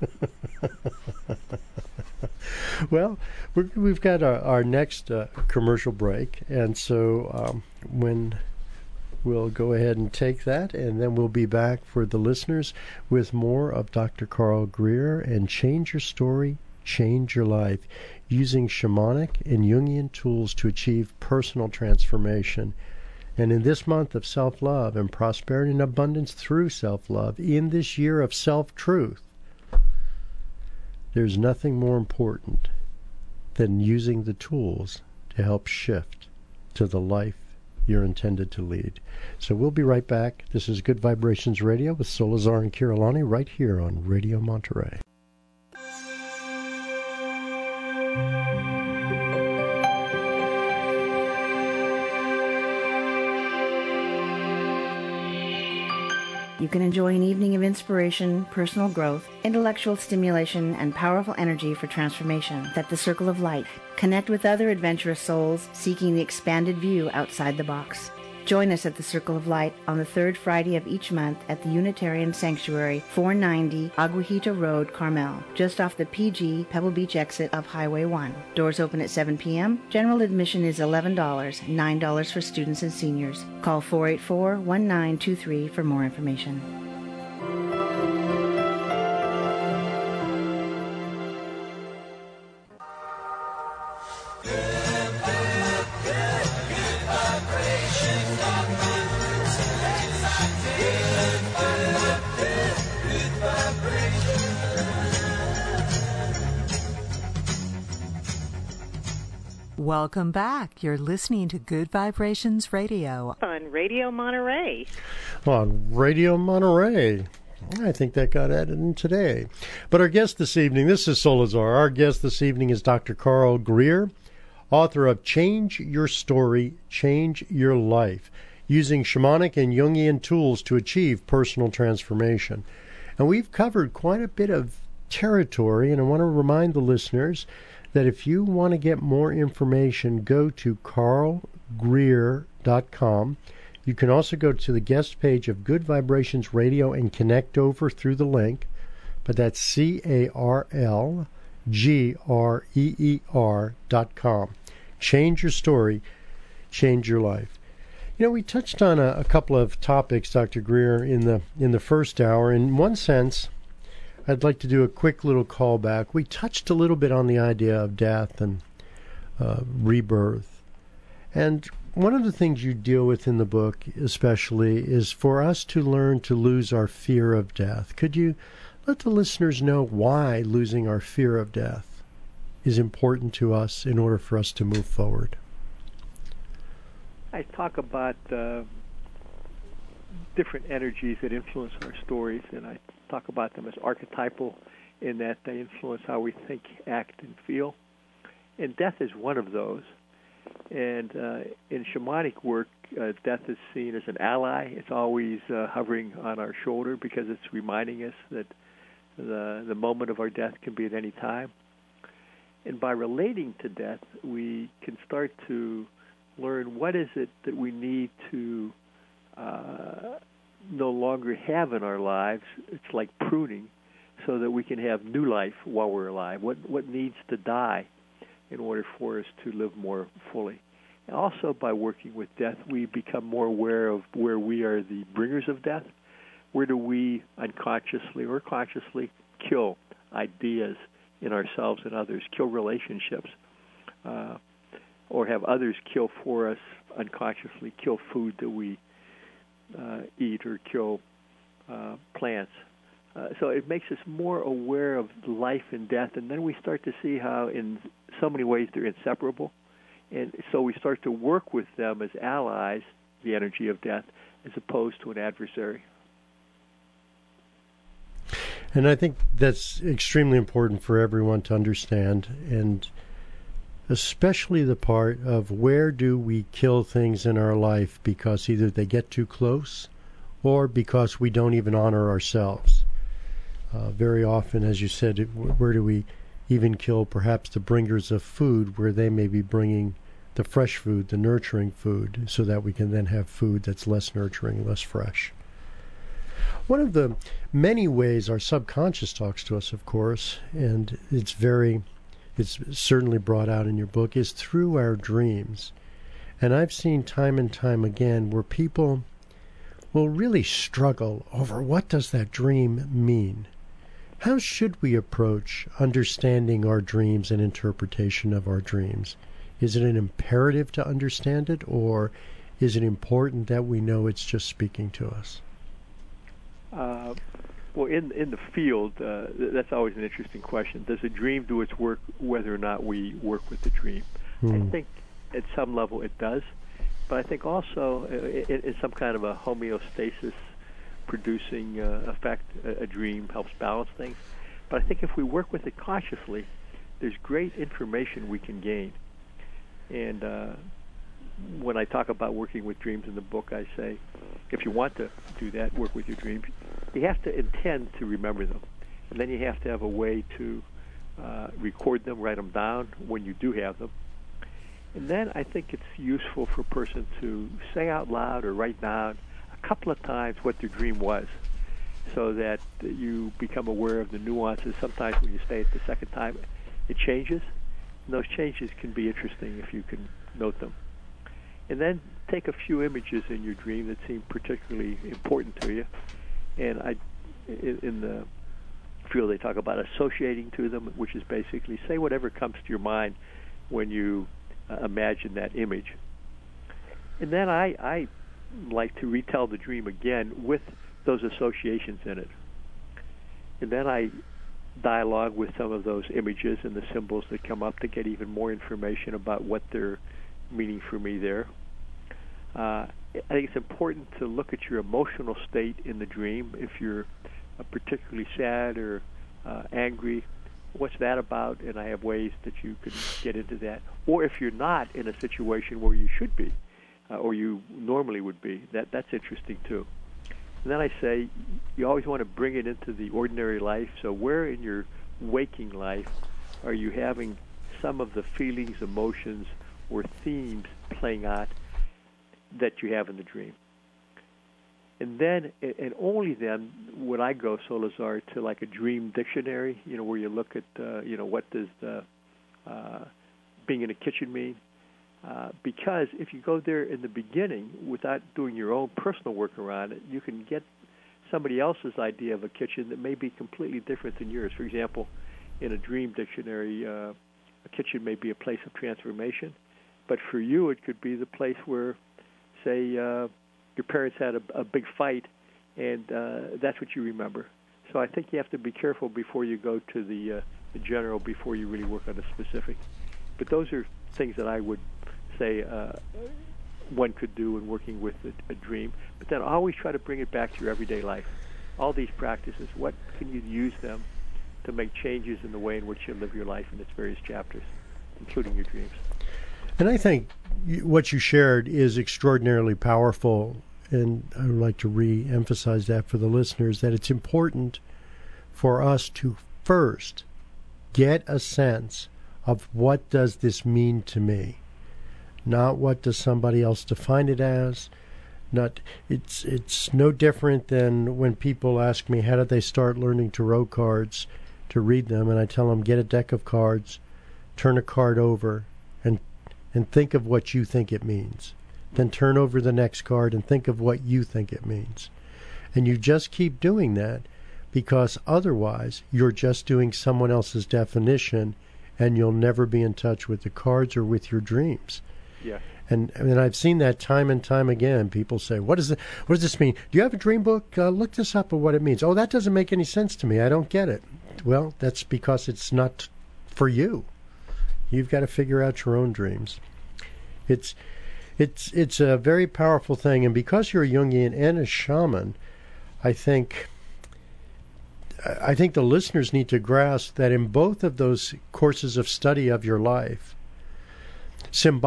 Well, we're, we've got our, our next uh, commercial break, and so um, when we'll go ahead and take that, and then we'll be back for the listeners with more of Doctor Carl Greer and Change Your Story, Change Your Life, using shamanic and Jungian tools to achieve personal transformation. And in this month of self-love and prosperity and abundance through self-love, in this year of self-truth, there's nothing more important than using the tools to help shift to the life you're intended to lead. So we'll be right back. This is Good Vibrations Radio with Solazar and Kirillani right here on Radio Monterey. You can enjoy an evening of inspiration, personal growth, intellectual stimulation, and powerful energy for transformation at the Circle of Light. Connect with other adventurous souls seeking the expanded view outside the box. Join us at the Circle of Light on the third Friday of each month at the Unitarian Sanctuary, four ninety Aguajita Road, Carmel, just off the P G Pebble Beach exit of Highway one. Doors open at seven p.m. General admission is eleven dollars, nine dollars for students and seniors. Call four eight four, one nine two three for more information. Welcome back. You're listening to Good Vibrations Radio on Radio Monterey. On Radio Monterey. I think that got added in today. But our guest this evening, this is Solazar. Our guest this evening is Doctor Carl Greer, author of Change Your Story, Change Your Life, using shamanic and Jungian tools to achieve personal transformation. And we've covered quite a bit of territory, and I want to remind the listeners that if you want to get more information, go to carl greer dot com. You can also go to the guest page of Good Vibrations Radio and connect over through the link, but that's C A R L G R E E R dot com. Change your story, change your life. You know, we touched on a, a couple of topics, Doctor Greer, in the in the first hour. In one sense, I'd like to do a quick little callback. We touched a little bit on the idea of death and uh, rebirth. And one of the things you deal with in the book especially is for us to learn to lose our fear of death. Could you let the listeners know why losing our fear of death is important to us in order for us to move forward? I talk about uh, different energies that influence our stories, and I talk about them as archetypal in that they influence how we think, act, and feel. And death is one of those. And uh, in shamanic work, uh, death is seen as an ally. It's always uh, hovering on our shoulder because it's reminding us that the the moment of our death can be at any time. And by relating to death, we can start to learn what is it that we need to uh, no longer have in our lives. It's like pruning, so that we can have new life while we're alive. What what needs to die in order for us to live more fully? And also, by working with death, we become more aware of where we are the bringers of death. Where do we unconsciously or consciously kill ideas in ourselves and others, kill relationships, uh, or have others kill for us unconsciously, kill food that we uh, eat or kill uh, plants. Uh, so it makes us more aware of life and death, and then we start to see how in so many ways they're inseparable. And so we start to work with them as allies, the energy of death, as opposed to an adversary. And I think that's extremely important for everyone to understand, and especially the part of where do we kill things in our life because either they get too close or because we don't even honor ourselves. Uh, very often, as you said, where do we even kill perhaps the bringers of food where they may be bringing the fresh food, the nurturing food, so that we can then have food that's less nurturing, less fresh. One of the many ways our subconscious talks to us, of course, and it's very, it's certainly brought out in your book, is through our dreams. And I've seen time and time again where people will really struggle over what does that dream mean. How should we approach understanding our dreams and interpretation of our dreams? Is it an imperative to understand it, or is it important that we know it's just speaking to us? Uh, well, in in the field, uh, th- that's always an interesting question. Does a dream do its work whether or not we work with the dream? Hmm. I think at some level it does, but I think also uh, in, in some kind of a homeostasis producing uh, effect, a, a dream helps balance things. But I think if we work with it consciously, there's great information we can gain. And uh, when I talk about working with dreams in the book, I say, if you want to do that, work with your dreams, you have to intend to remember them. And then you have to have a way to uh, record them, write them down when you do have them. And then I think it's useful for a person to say out loud or write down a couple of times what their dream was, so that you become aware of the nuances. Sometimes when you say it the second time, it changes. And those changes can be interesting if you can note them. And then take a few images in your dream that seem particularly important to you. And I, in, in the field, they talk about associating to them, which is basically say whatever comes to your mind when you uh, imagine that image. And then I, I like to retell the dream again with those associations in it. And then I dialogue with some of those images and the symbols that come up to get even more information about what they're meaning for me there. Uh, I think it's important to look at your emotional state in the dream. If you're uh, particularly sad or uh, angry, what's that about? And I have ways that you can get into that. Or if you're not in a situation where you should be, uh, or you normally would be, that that's interesting too. And then I say, you always want to bring it into the ordinary life. So where in your waking life are you having some of the feelings, emotions, or themes playing out that you have in the dream? And then, and only then, would I go, Solazar, to like a dream dictionary, you know, where you look at, uh, you know, what does the uh, being in a kitchen mean? Uh, because if you go there in the beginning without doing your own personal work around it, you can get somebody else's idea of a kitchen that may be completely different than yours. For example, in a dream dictionary, uh, a kitchen may be a place of transformation, but for you it could be the place where, say, uh, your parents had a, a big fight, and uh, that's what you remember. So I think you have to be careful before you go to the, uh, the general, before you really work on the specific. But those are things that I would say uh, one could do in working with a, a dream. But then always try to bring it back to your everyday life. All these practices, what can you use them to make changes in the way in which you live your life in its various chapters, including your dreams? And I think what you shared is extraordinarily powerful, and I would like to re-emphasize that for the listeners, that it's important for us to first get a sense of what does this mean to me, not what does somebody else define it as. Not it's it's no different than when people ask me how did they start learning tarot cards to read them, and I tell them get a deck of cards, turn a card over, and and think of what you think it means. Then turn over the next card and think of what you think it means. And you just keep doing that, because otherwise you're just doing someone else's definition, and you'll never be in touch with the cards or with your dreams. Yeah. And and I've seen that time and time again. People say, what does it, what does this mean? Do you have a dream book? Uh, look this up of what it means. Oh, that doesn't make any sense to me. I don't get it. Well, that's because it's not for you. You've got to figure out your own dreams. It's it's it's a very powerful thing, and because you're a Jungian and a shaman, I think I think the listeners need to grasp that in both of those courses of study of your life,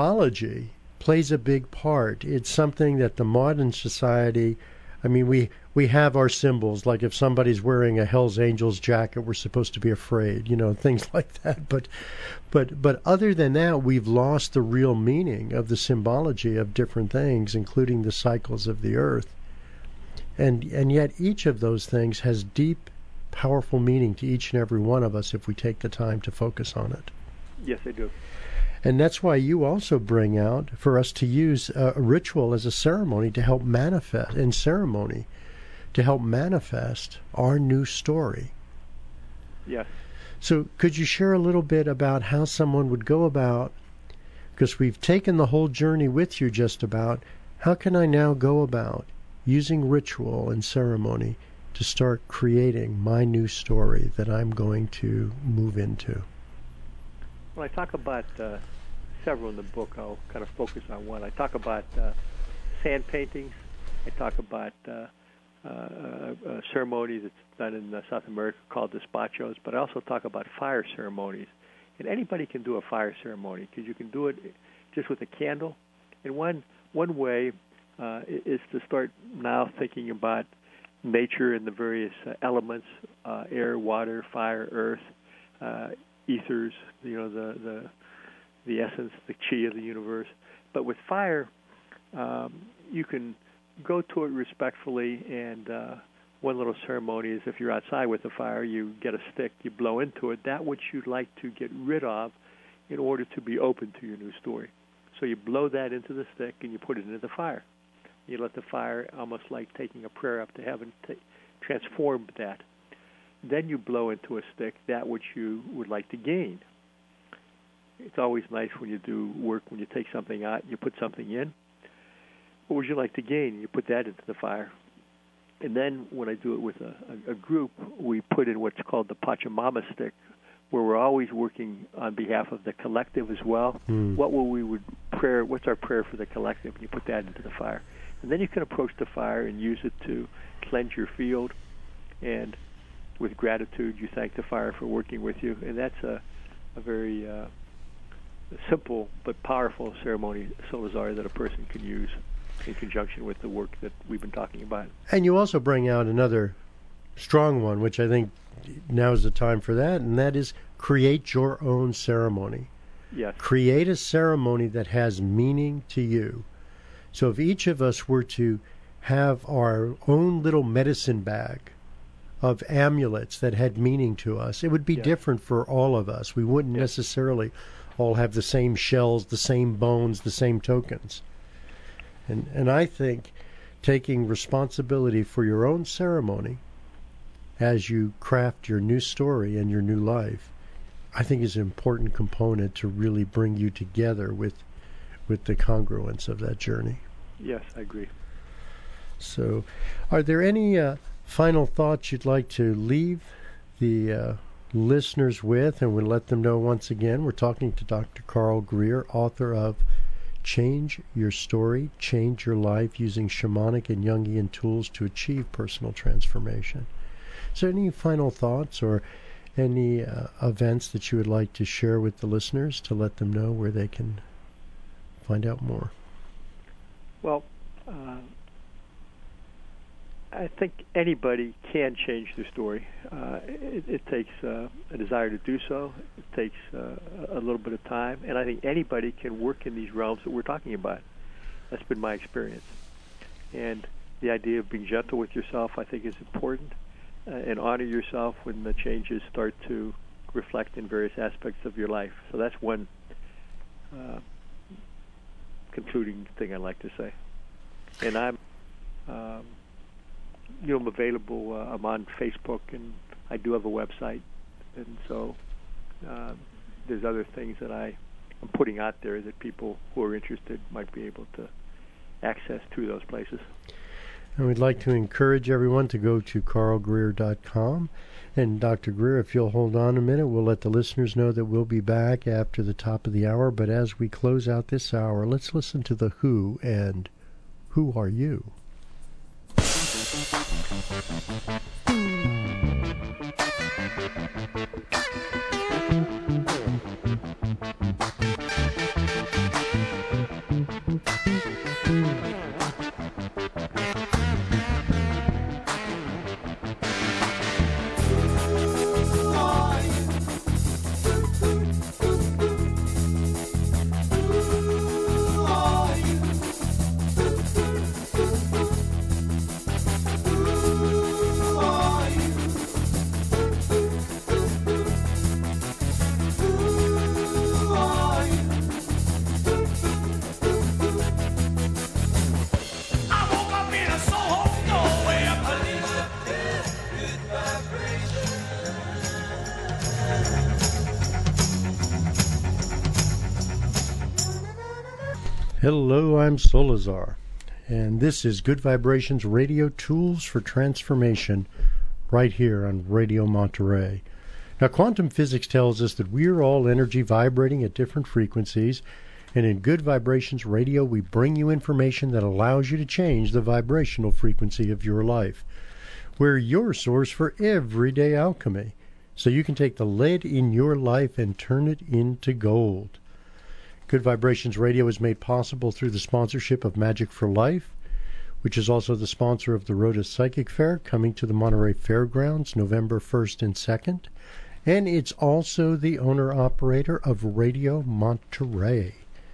symbology plays a big part. It's something that the modern society, I mean, we we have our symbols, like if somebody's wearing a Hell's Angels jacket, we're supposed to be afraid, you know, things like that. But, but, but other than that, we've lost the real meaning of the symbology of different things, including the cycles of the earth. And and yet each of those things has deep, powerful meaning to each and every one of us if we take the time to focus on it. Yes, I do. And that's why you also bring out for us to use a ritual as a ceremony to help manifest, in ceremony, to help manifest our new story. Yes. So could you share a little bit about how someone would go about, because we've taken the whole journey with you just about, how can I now go about using ritual and ceremony to start creating my new story that I'm going to move into? Well, I talk about uh, several in the book. I'll kind of focus on one. I talk about uh, sand paintings. I talk about uh, uh, uh, ceremonies that's done in uh, South America called despachos, but I also talk about fire ceremonies. And anybody can do a fire ceremony because you can do it just with a candle. And one one way uh, is to start now thinking about nature and the various uh, elements, uh, air, water, fire, earth, uh, ethers, you know, the, the the essence, the chi of the universe. But with fire, um, you can go to it respectfully, and uh, one little ceremony is if you're outside with the fire, you get a stick, you blow into it, that which you'd like to get rid of in order to be open to your new story. So you blow that into the stick and you put it into the fire. You let the fire, almost like taking a prayer up to heaven, t- transform that. Then you blow into a stick that which you would like to gain. It's always nice when you do work, when you take something out, you put something in. What would you like to gain? You put that into the fire. And then when I do it with a, a, a group, we put in what's called the Pachamama stick, where we're always working on behalf of the collective as well. Mm. What will we would prayer? What's our prayer for the collective? And you put that into the fire. And then you can approach the fire and use it to cleanse your field. And with gratitude, you thank the fire for working with you. And that's a, a very uh, simple but powerful ceremony, Solazar, that a person can use in conjunction with the work that we've been talking about. And you also bring out another strong one, which I think now is the time for that, and that is create your own ceremony. Yes. Create a ceremony that has meaning to you. So if each of us were to have our own little medicine bag of amulets that had meaning to us, it would be yes. different for all of us. We wouldn't yes. necessarily all have the same shells, the same bones, the same tokens. And and I think taking responsibility for your own ceremony as you craft your new story and your new life, I think is an important component to really bring you together with with the congruence of that journey. Yes, I agree. So, are there any uh, final thoughts you'd like to leave the uh, listeners with? And we'll let them know once again, we're talking to Doctor Carl Greer, author of Change Your Story, Change Your Life Using Shamanic and Jungian Tools to Achieve Personal Transformation. Is there any final thoughts or any uh, events that you would like to share with the listeners to let them know where they can find out more? Well, uh, I think anybody can change their story. Uh, it, it takes uh, a desire to do so. It takes uh, a little bit of time. And I think anybody can work in these realms that we're talking about. That's been my experience. And the idea of being gentle with yourself, I think, is important. Uh, and honor yourself when the changes start to reflect in various aspects of your life. So that's one uh, concluding thing I'd like to say. And I'm... Um, You know, I'm available. Uh, I'm on Facebook, and I do have a website, and so uh, there's other things that I am putting out there that people who are interested might be able to access through those places. And we'd like to encourage everyone to go to carl greer dot com. And Doctor Greer, if you'll hold on a minute, we'll let the listeners know that we'll be back after the top of the hour. But as we close out this hour, let's listen to The Who and Who Are You? Hello, I'm Solazar, and this is Good Vibrations Radio Tools for Transformation right here on Radio Monterey. Now, quantum physics tells us that we are all energy vibrating at different frequencies, and in Good Vibrations Radio, we bring you information that allows you to change the vibrational frequency of your life. We're your source for everyday alchemy, so you can take the lead in your life and turn it into gold. Good Vibrations Radio is made possible through the sponsorship of Magic for Life, which is also the sponsor of the Rhoda Psychic Fair coming to the Monterey Fairgrounds November first and second. And it's also the owner-operator of Radio Monterey.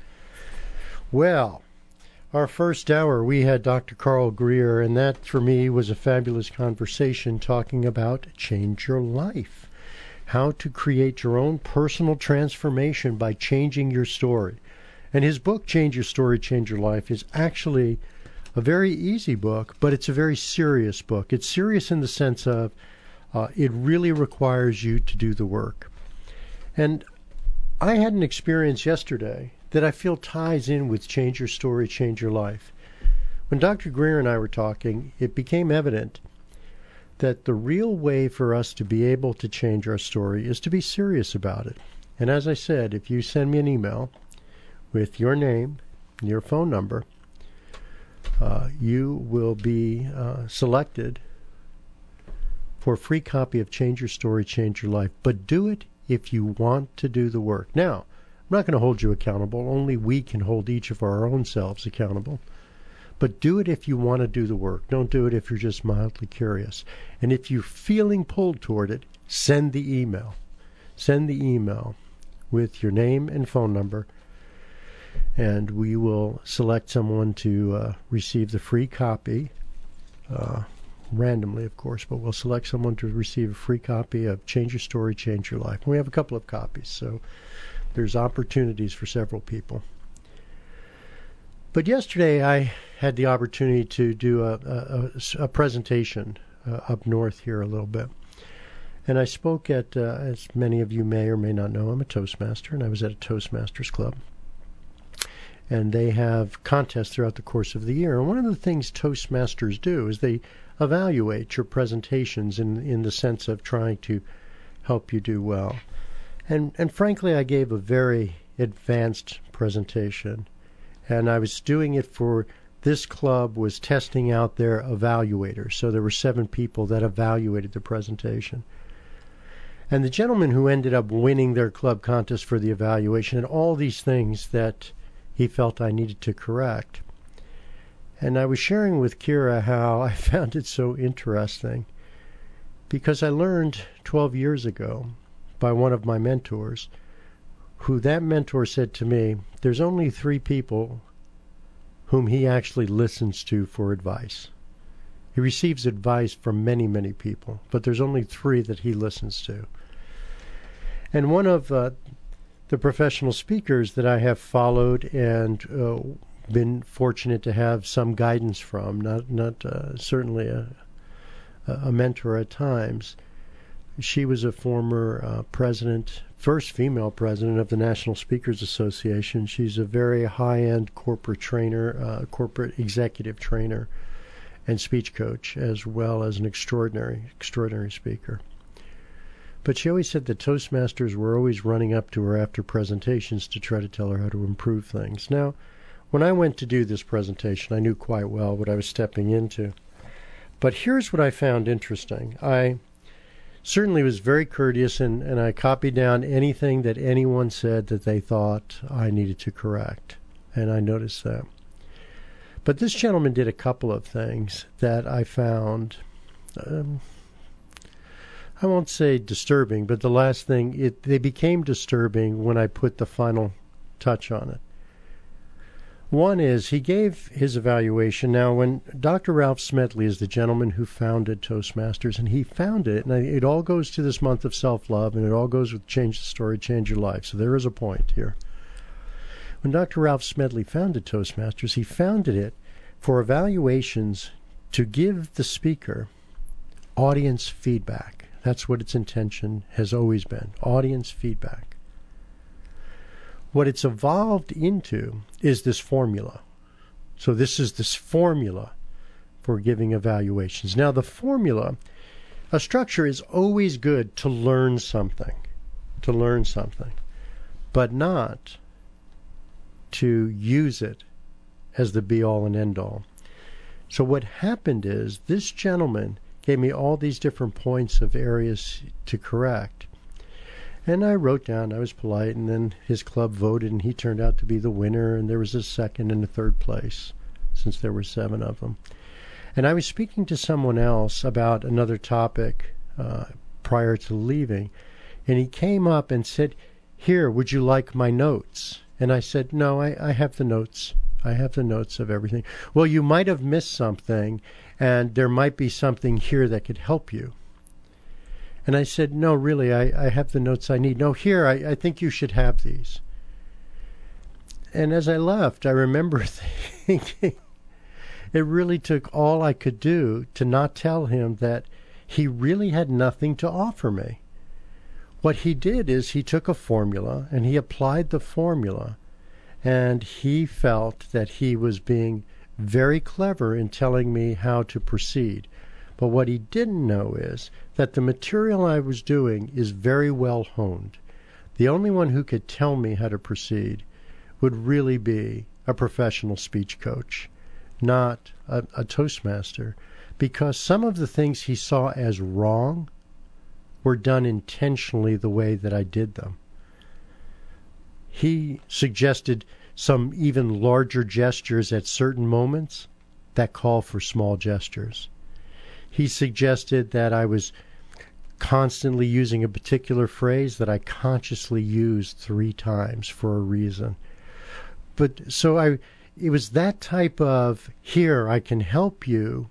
Well, our first hour we had Doctor Carl Greer, and that for me was a fabulous conversation talking about Change Your Life. How to create your own personal transformation by changing your story. And his book, Change Your Story, Change Your Life, is actually a very easy book, but it's a very serious book. It's serious in the sense of uh, it really requires you to do the work. And I had an experience yesterday that I feel ties in with Change Your Story, Change Your Life. When Doctor Greer and I were talking, it became evident that the real way for us to be able to change our story is to be serious about it. And as I said, if you send me an email with your name, your phone number, uh, you will be uh, selected for a free copy of Change Your Story, Change Your Life. But do it if you want to do the work. Now, I'm not going to hold you accountable. Only we can hold each of our own selves accountable. But do it if you want to do the work. Don't do it if you're just mildly curious. And if you're feeling pulled toward it, send the email. Send the email with your name and phone number, and we will select someone to uh, receive the free copy, uh, randomly, of course, but we'll select someone to receive a free copy of Change Your Story, Change Your Life. And we have a couple of copies, so there's opportunities for several people. But yesterday I had the opportunity to do a, a, a presentation uh, up north here a little bit. And I spoke at, uh, as many of you may or may not know, I'm a Toastmaster, and I was at a Toastmasters Club. And they have contests throughout the course of the year. And one of the things Toastmasters do is they evaluate your presentations in, in the sense of trying to help you do well. And, and frankly, I gave a very advanced presentation. And I was doing it for, this club was testing out their evaluators. So there were seven people that evaluated the presentation. And the gentleman who ended up winning their club contest for the evaluation had all these things that he felt I needed to correct. And I was sharing with Kira how I found it so interesting, because I learned twelve years ago by one of my mentors, who that mentor said to me, there's only three people whom he actually listens to for advice. He receives advice from many, many people, but there's only three that he listens to. And one of uh, the professional speakers that I have followed and uh, been fortunate to have some guidance from, not not uh, certainly a, a mentor at times, she was a former uh, president, first female president of the National Speakers Association. She's a very high-end corporate trainer, uh, corporate executive trainer, and speech coach, as well as an extraordinary, extraordinary speaker. But she always said that Toastmasters were always running up to her after presentations to try to tell her how to improve things. Now, when I went to do this presentation, I knew quite well what I was stepping into. But here's what I found interesting. I certainly was very courteous, and, and I copied down anything that anyone said that they thought I needed to correct. And I noticed that. But this gentleman did a couple of things that I found, um, I won't say disturbing, but the last thing, it they became disturbing when I put the final touch on it. One is he gave his evaluation. Now, when Doctor Ralph Smedley is the gentleman who founded Toastmasters, and he founded it, and it all goes to this month of self-love, and it all goes with Change the Story, Change Your Life. So there is a point here. When Doctor Ralph Smedley founded Toastmasters, he founded it for evaluations to give the speaker audience feedback. That's what its intention has always been, audience feedback. what it's evolved into is this formula. So this is this formula for giving evaluations. Now, the formula, a structure is always good to learn something, to learn something, but not to use it as the be-all and end-all. So what happened is this gentleman gave me all these different points of areas to correct. And I wrote down, I was polite, and then his club voted, and he turned out to be the winner, and there was a second and a third place, since there were seven of them. And I was speaking to someone else about another topic uh, prior to leaving, and he came up and said, "Here, would you like my notes?" And I said, "No, I, I have the notes. I have the notes of everything." "Well, you might have missed something, and there might be something here that could help you." And I said, "No, really, I, I have the notes I need. No, here, I, I think you should have these." And as I left, I remember thinking it really took all I could do to not tell him that he really had nothing to offer me. What he did is he took a formula and he applied the formula, and he felt that he was being very clever in telling me how to proceed. But what he didn't know is that the material I was doing is very well honed. The only one who could tell me how to proceed would really be a professional speech coach, not a, a Toastmaster, because some of the things he saw as wrong were done intentionally the way that I did them. He suggested some even larger gestures at certain moments that call for small gestures. He suggested that I was constantly using a particular phrase that I consciously used three times for a reason. But so I, it was that type of, here, I can help you,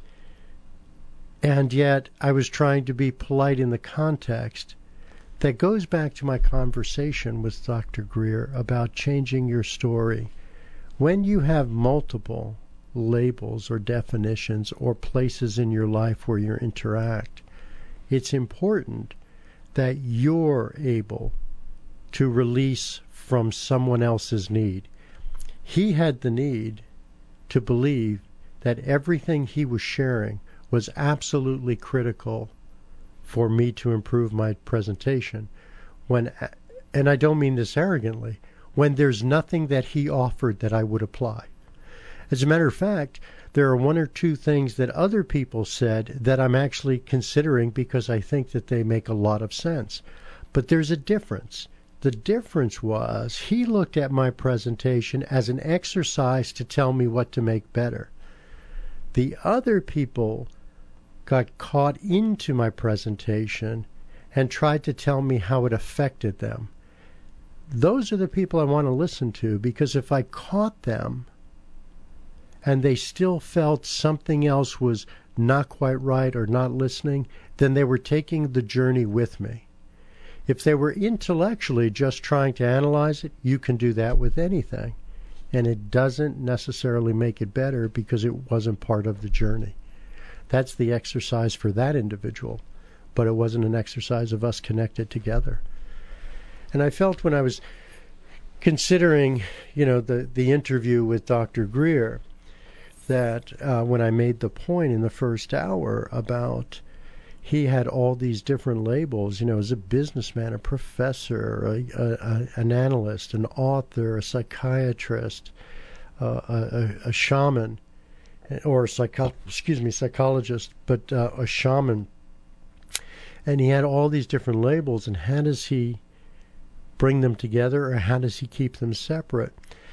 and yet I was trying to be polite in the context that goes back to my conversation with Doctor Greer about changing your story. When you have multiple labels or definitions or places in your life where you interact, it's important that you're able to release from someone else's need. He had the need to believe that everything he was sharing was absolutely critical for me to improve my presentation, when, and I don't mean this arrogantly, when there's nothing that he offered that I would apply. As a matter of fact, there are one or two things that other people said that I'm actually considering because I think that they make a lot of sense. But there's a difference. The difference was he looked at my presentation as an exercise to tell me what to make better. The other people got caught into my presentation and tried to tell me how it affected them. Those are the people I want to listen to, because if I caught them and they still felt something else was not quite right or not listening, then they were taking the journey with me. If they were intellectually just trying to analyze it, you can do that with anything. And it doesn't necessarily make it better because it wasn't part of the journey. That's the exercise for that individual, but it wasn't an exercise of us connected together. And I felt when I was considering, you know, the, the interview with Doctor Greer, that uh, when I made the point in the first hour about he had all these different labels, you know, as a businessman, a professor, a, a, a, an analyst, an author, a psychiatrist, uh, a, a, a shaman, or a psycho- excuse me, psychologist, but uh, a shaman. And he had all these different labels, and how does he bring them together, or how does he keep them separate?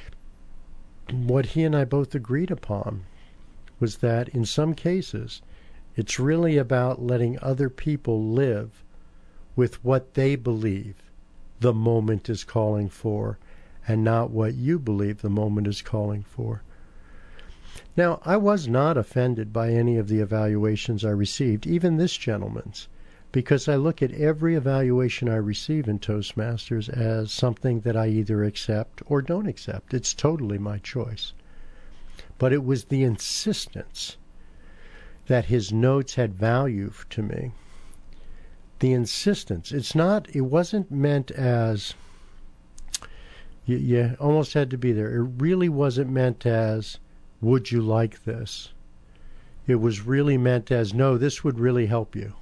What he and I both agreed upon was that in some cases, it's really about letting other people live with what they believe the moment is calling for, and not what you believe the moment is calling for. Now, I was not offended by any of the evaluations I received, even this gentleman's, because I look at every evaluation I receive in Toastmasters as something that I either accept or don't accept. It's totally my choice. But it was the insistence that his notes had value to me. The insistence. It's not, it wasn't meant as You, you almost had to be there. It really wasn't meant as, would you like this? It was really meant as, no, this would really help you.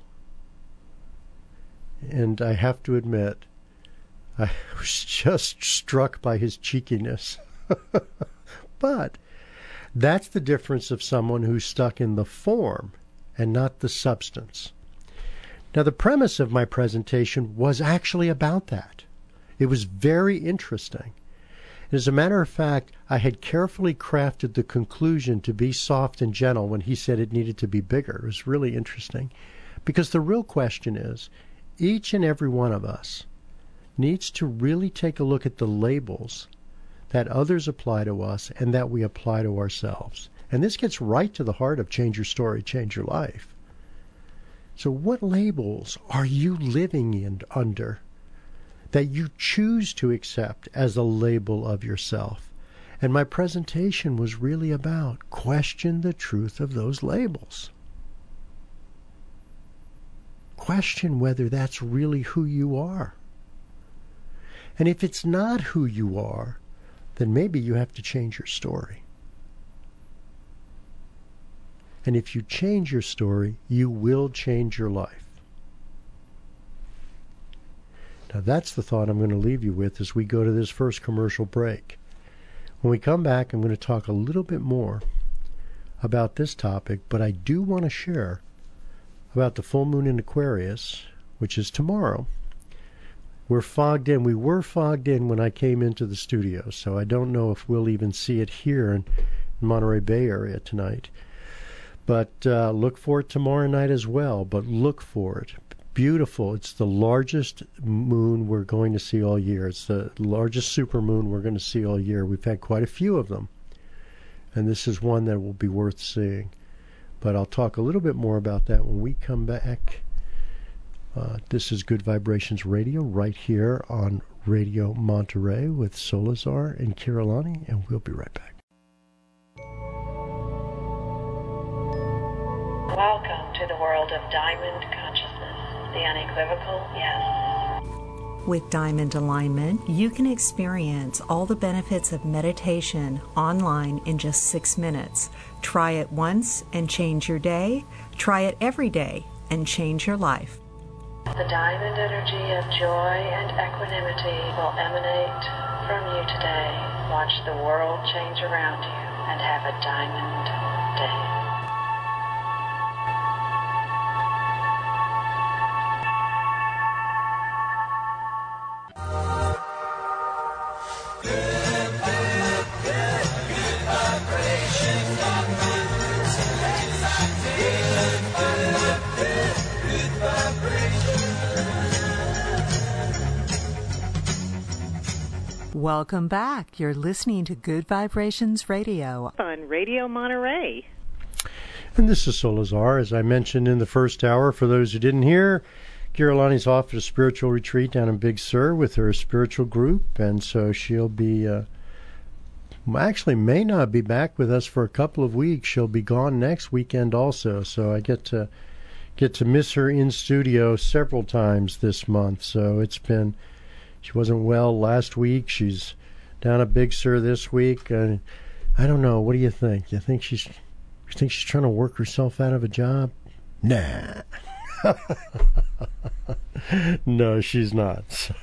And I have to admit, I was just struck by his cheekiness. But that's the difference of someone who's stuck in the form and not the substance. Now, the premise of my presentation was actually about that. It was very interesting. As a matter of fact, I had carefully crafted the conclusion to be soft and gentle when he said it needed to be bigger. It was really interesting. Because the real question is, each and every one of us needs to really take a look at the labels that others apply to us and that we apply to ourselves. And this gets right to the heart of Change Your Story, Change Your Life. So what labels are you living in under that you choose to accept as a label of yourself? And my presentation was really about question the truth of those labels. Question whether that's really who you are. And if it's not who you are, then maybe you have to change your story. And if you change your story, you will change your life. Now that's the thought I'm going to leave you with as we go to this first commercial break. When we come back, I'm going to talk a little bit more about this topic, but I do want to share about the full moon in Aquarius, which is tomorrow. We're fogged in. We were fogged in when I came into the studio, so I don't know if we'll even see it here in Monterey Bay area tonight. But uh, look for it tomorrow night as well, but look for it. Beautiful. It's the largest moon we're going to see all year. It's the largest supermoon we're going to see all year. We've had quite a few of them, and this is one that will be worth seeing. But I'll talk a little bit more about that when we come back. Uh, this is Good Vibrations Radio right here on Radio Monterey with Solazar and Kirillani, and we'll be right back. Welcome to the world of Diamond Consciousness, the unequivocal yes. With Diamond Alignment, you can experience all the benefits of meditation online in just six minutes. Try it once and change your day. Try it every day and change your life. The diamond energy of joy and equanimity will emanate from you today. Watch the world change around you and have a diamond day. Welcome back. You're listening to Good Vibrations Radio on Radio Monterey. And this is Solazar. As I mentioned in the first hour, for those who didn't hear, Kirillani's off at a spiritual retreat down in Big Sur with her spiritual group, and so she'll be, uh, actually may not be back with us for a couple of weeks. She'll be gone next weekend also, so I get to get to miss her in studio several times this month. So it's been, she wasn't well last week. She's down at Big Sur this week. Uh, I don't know. What do you think? You think she's, you think she's trying to work herself out of a job? Nah. No, she's not.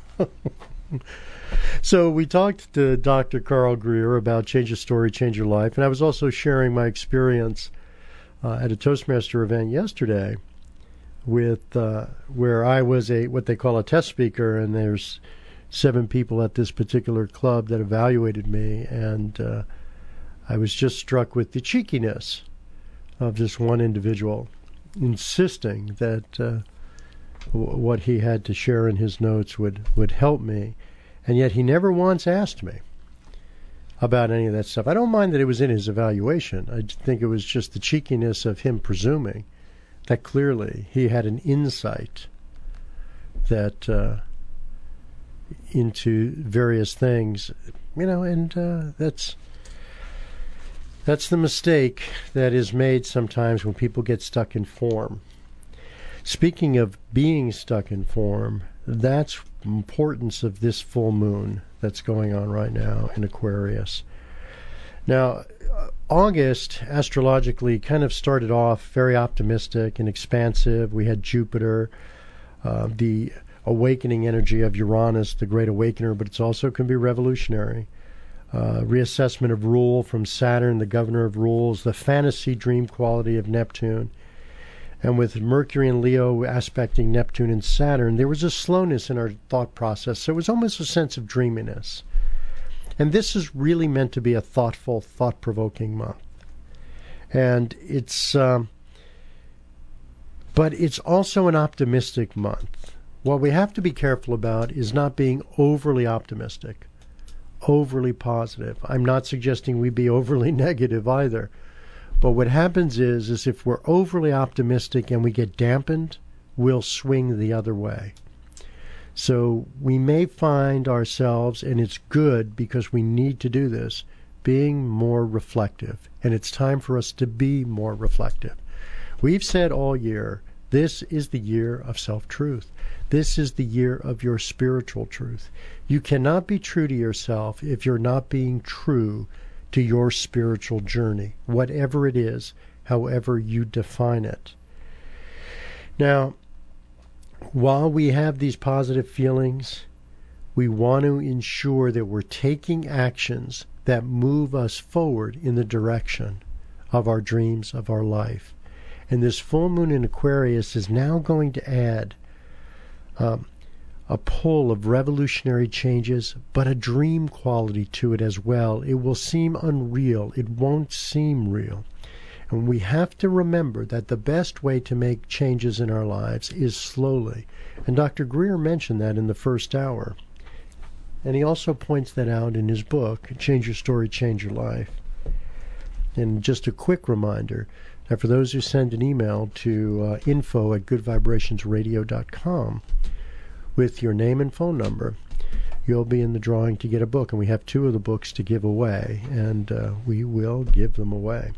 So we talked to Doctor Carl Greer about Change Your Story, Change Your Life, and I was also sharing my experience uh, at a Toastmaster event yesterday with uh, where I was a what they call a test speaker, and there's seven people at this particular club that evaluated me, and uh, I was just struck with the cheekiness of this one individual, insisting that uh, w- what he had to share in his notes would, would help me, and yet he never once asked me about any of that stuff. I don't mind that it was in his evaluation. I think it was just the cheekiness of him presuming that clearly he had an insight that uh, into various things, you know, and uh, that's that's the mistake that is made sometimes when people get stuck in form. Speaking of being stuck in form, that's the importance of this full moon that's going on right now in Aquarius. Now, August, astrologically, kind of started off very optimistic and expansive. We had Jupiter, uh, the awakening energy of Uranus, the great awakener, but it also can be revolutionary. Uh, reassessment of rule from Saturn, the governor of rules, the fantasy dream quality of Neptune. And with Mercury and Leo aspecting Neptune and Saturn, there was a slowness in our thought process. So it was almost a sense of dreaminess. And this is really meant to be a thoughtful, thought-provoking month. And it's, um, but it's also an optimistic month. What we have to be careful about is not being overly optimistic, overly positive. I'm not suggesting we be overly negative either. But what happens is, is if we're overly optimistic and we get dampened, we'll swing the other way. So we may find ourselves, and it's good because we need to do this, being more reflective. And it's time for us to be more reflective. We've said all year, this is the year of self-truth. This is the year of your spiritual truth. You cannot be true to yourself if you're not being true to your spiritual journey, whatever it is, however you define it. Now, while we have these positive feelings, we want to ensure that we're taking actions that move us forward in the direction of our dreams, of our life. And this full moon in Aquarius is now going to add um, a pull of revolutionary changes, but a dream quality to it as well. It will seem unreal. It won't seem real. And we have to remember that the best way to make changes in our lives is slowly. And Doctor Greer mentioned that in the first hour. And he also points that out in his book, Change Your Story, Change Your Life. And just a quick reminder that for those who send an email to uh, info at good vibrations radio dot com with your name and phone number, you'll be in the drawing to get a book. And we have two of the books to give away, and uh, we will give them away.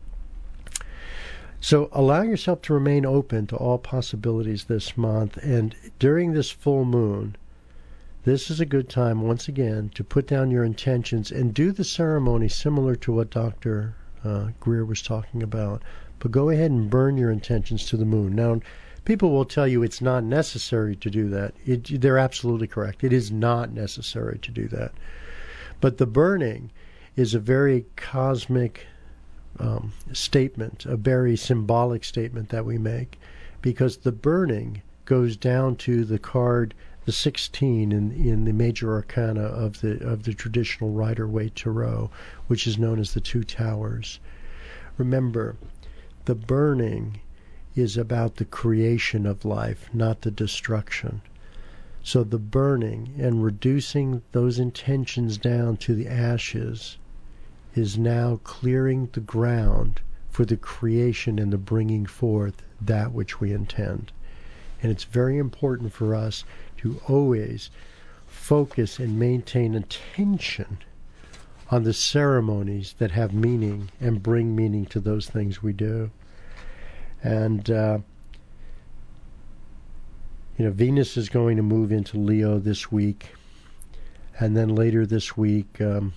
So allow yourself to remain open to all possibilities this month. And during this full moon, this is a good time, once again, to put down your intentions and do the ceremony similar to what Doctor uh, Greer was talking about. But go ahead and burn your intentions to the moon. Now, people will tell you it's not necessary to do that. It, they're absolutely correct. It is not necessary to do that. But the burning is a very cosmic Um, statement, a very symbolic statement that we make, because the burning goes down to the card, the sixteen in in the major arcana of the of the traditional Rider-Waite Tarot, which is known as the Two Towers. Remember, the burning is about the creation of life, not the destruction. So the burning and reducing those intentions down to the ashes is now clearing the ground for the creation and the bringing forth that which we intend. And it's very important for us to always focus and maintain attention on the ceremonies that have meaning and bring meaning to those things we do. And, uh, you know, Venus is going to move into Leo this week. And then later this week, um,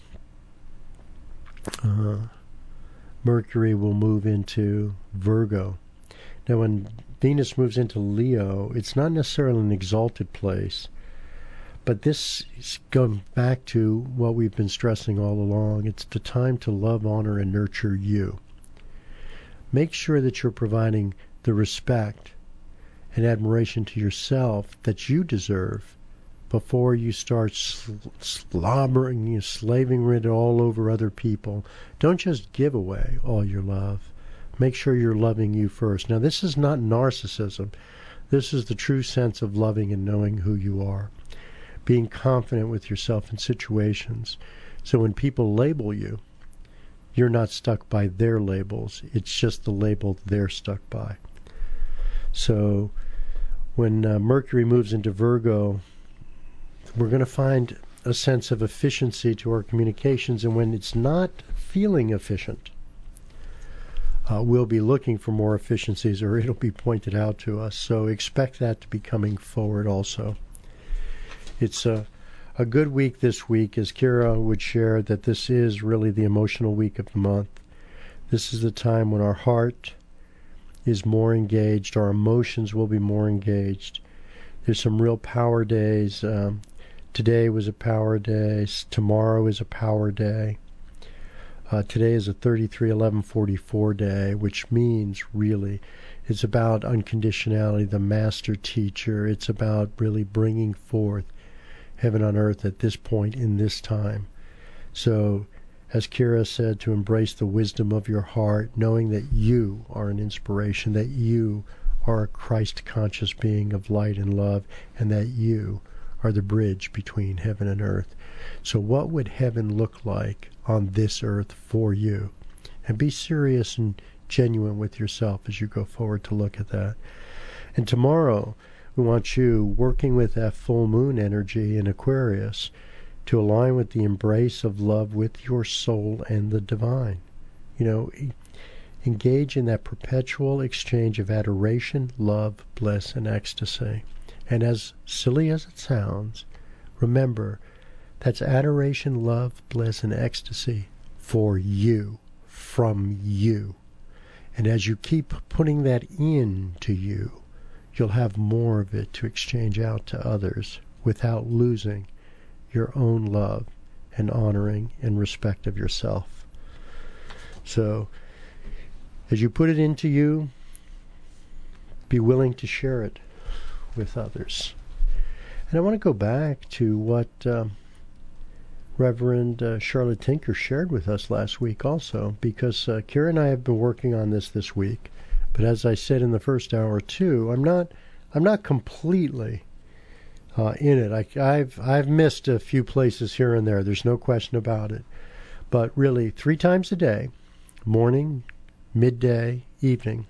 Uh, Mercury will move into Virgo. Now, when Venus moves into Leo, it's not necessarily an exalted place, but this is going back to what we've been stressing all along. It's the time to love, honor, and nurture you. Make sure that you're providing the respect and admiration to yourself that you deserve before you start sl- slobbering, you slaving it all over other people. Don't just give away all your love. Make sure you're loving you first. Now, this is not narcissism. This is the true sense of loving and knowing who you are. Being confident with yourself in situations. So when people label you, you're not stuck by their labels. It's just the label they're stuck by. So when uh, Mercury moves into Virgo, we're going to find a sense of efficiency to our communications, and when it's not feeling efficient, uh, we'll be looking for more efficiencies, or it'll be pointed out to us. So expect that to be coming forward also. It's a, a good week this week, as Kira would share, that this is really the emotional week of the month. This is the time when our heart is more engaged, our emotions will be more engaged. There's some real power days. Um, today was a power day. Tomorrow is a power day. Uh, today is a thirty-three eleven forty-four day, which means really it's about unconditionality, the master teacher. It's about really bringing forth heaven on earth at this point in this time. So, as Kira said, to embrace the wisdom of your heart, knowing that you are an inspiration, that you are a Christ-conscious being of light and love, and that you are the bridge between heaven and earth. So what would heaven look like on this earth for you? And be serious and genuine with yourself as you go forward to look at that. And tomorrow, we want you working with that full moon energy in Aquarius to align with the embrace of love with your soul and the divine. You know, engage in that perpetual exchange of adoration, love, bliss, and ecstasy. And as silly as it sounds, remember, that's adoration, love, bliss, and ecstasy for you, from you. And as you keep putting that into you, you'll have more of it to exchange out to others without losing your own love and honoring and respect of yourself. So, as you put it into you, be willing to share it with others. And I want to go back to what um, Reverend uh, Charlotte Tinker shared with us last week also, because uh, Kira and I have been working on this this week. But as I said in the first hour too, I'm not, I'm not completely uh, in it. I, I've, I've missed a few places here and there. There's no question about it. But really, three times a day, morning, midday, evening,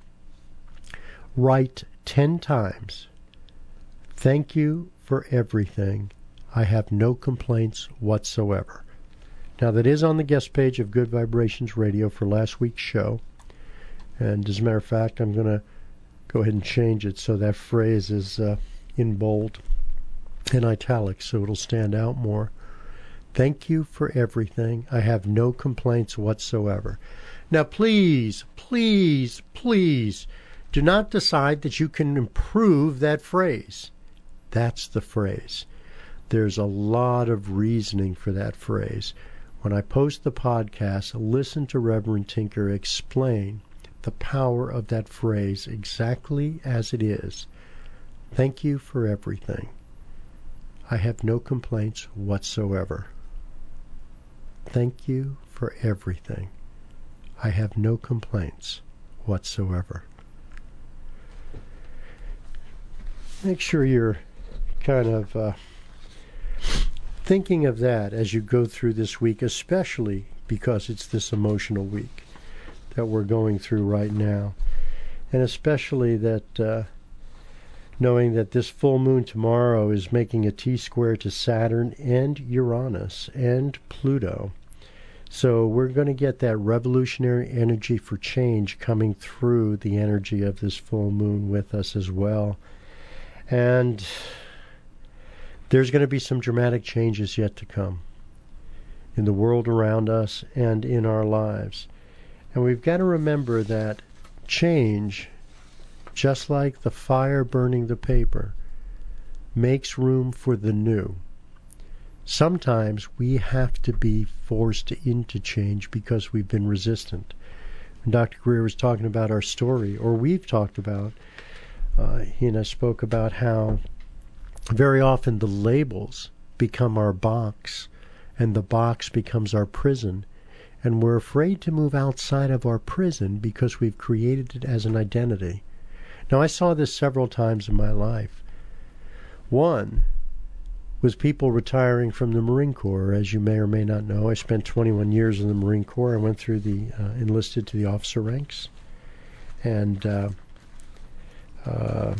write ten times. Thank you for everything. I have no complaints whatsoever. Now, that is on the guest page of Good Vibrations Radio for last week's show. And as a matter of fact, I'm going to go ahead and change it so that phrase is uh, in bold and italics so it'll stand out more. Thank you for everything. I have no complaints whatsoever. Now, please, please, please do not decide that you can improve that phrase. That's the phrase. There's a lot of reasoning for that phrase. When I post the podcast, listen to Reverend Tinker explain the power of that phrase exactly as it is. Thank you for everything. I have no complaints whatsoever. Thank you for everything. I have no complaints whatsoever. Make sure you're kind of uh, thinking of that as you go through this week, especially because it's this emotional week that we're going through right now. And especially that uh, knowing that this full moon tomorrow is making a T-square to Saturn and Uranus and Pluto. So we're going to get that revolutionary energy for change coming through the energy of this full moon with us as well. And there's going to be some dramatic changes yet to come in the world around us and in our lives. And we've got to remember that change, just like the fire burning the paper, makes room for the new. Sometimes we have to be forced into change because we've been resistant. And Doctor Greer was talking about our story, or we've talked about, uh, he and I spoke about how very often the labels become our box, and the box becomes our prison. And we're afraid to move outside of our prison because we've created it as an identity. Now, I saw this several times in my life. One was people retiring from the Marine Corps. As you may or may not know, I spent twenty-one years in the Marine Corps. I went through the, uh, enlisted to the officer ranks. And uh, uh,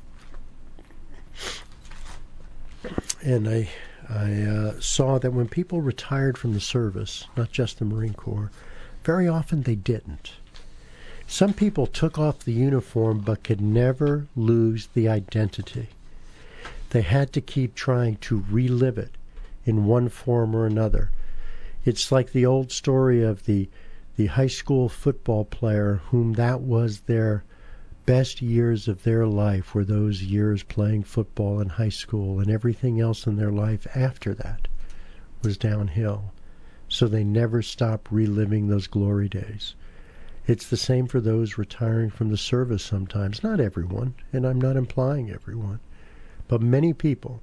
and I... I uh, saw that when people retired from the service, not just the Marine Corps, very often they didn't. Some people took off the uniform but could never lose the identity. They had to keep trying to relive it in one form or another. It's like the old story of the the high school football player whom that was their best years of their life, were those years playing football in high school, and everything else in their life after that was downhill. So they never stop reliving those glory days. It's the same for those retiring from the service sometimes. Not everyone, and I'm not implying everyone, but many people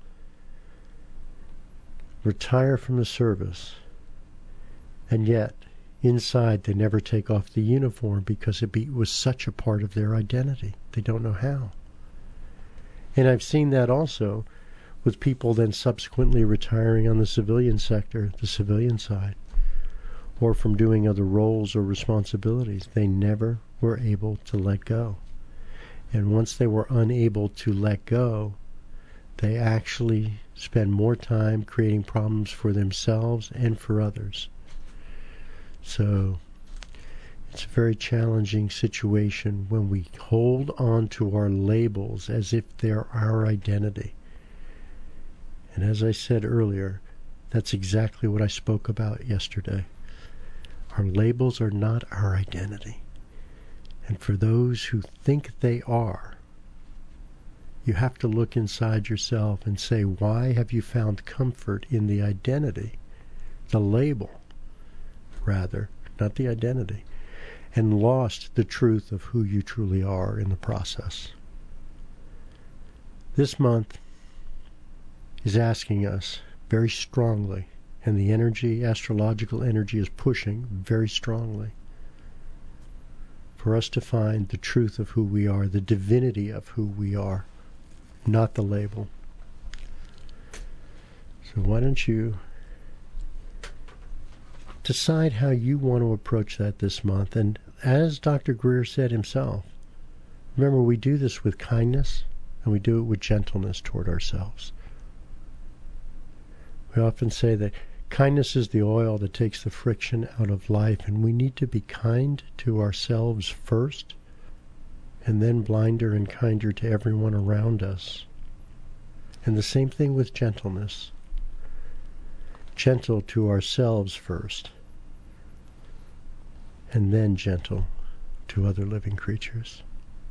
retire from the service, and yet inside they never take off the uniform because it be, was such a part of their identity. They don't know how. And I've seen that also with people then subsequently retiring on the civilian sector, the civilian side, or from doing other roles or responsibilities. They never were able to let go. And once they were unable to let go, they actually spend more time creating problems for themselves and for others. So it's a very challenging situation when we hold on to our labels as if they're our identity. And as I said earlier, that's exactly what I spoke about yesterday. Our labels are not our identity. And for those who think they are, you have to look inside yourself and say, why have you found comfort in the identity, the label, rather, not the identity, and lost the truth of who you truly are in the process? This month is asking us very strongly, and the energy, astrological energy, is pushing very strongly for us to find the truth of who we are, the divinity of who we are, not the label. So why don't you decide how you want to approach that this month? And as Doctor Greer said himself, remember, we do this with kindness and we do it with gentleness toward ourselves. We often say that kindness is the oil that takes the friction out of life, and we need to be kind to ourselves first, and then blinder and kinder to everyone around us. And the same thing with gentleness. Gentle to ourselves first, and then gentle to other living creatures.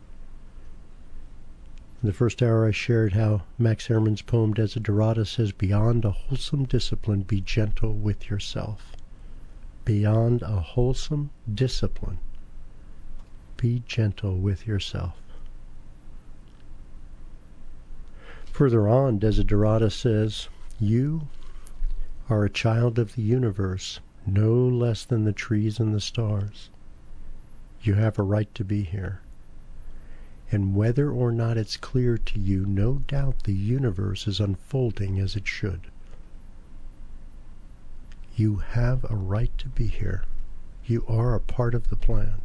In the first hour I shared how Max Ehrmann's poem Desiderata says, beyond a wholesome discipline, be gentle with yourself. Beyond a wholesome discipline, be gentle with yourself. Further on, Desiderata says, you are a child of the universe, no less than the trees and the stars. You have a right to be here. And whether or not it's clear to you, no doubt the universe is unfolding as it should. You have a right to be here. You are a part of the plan.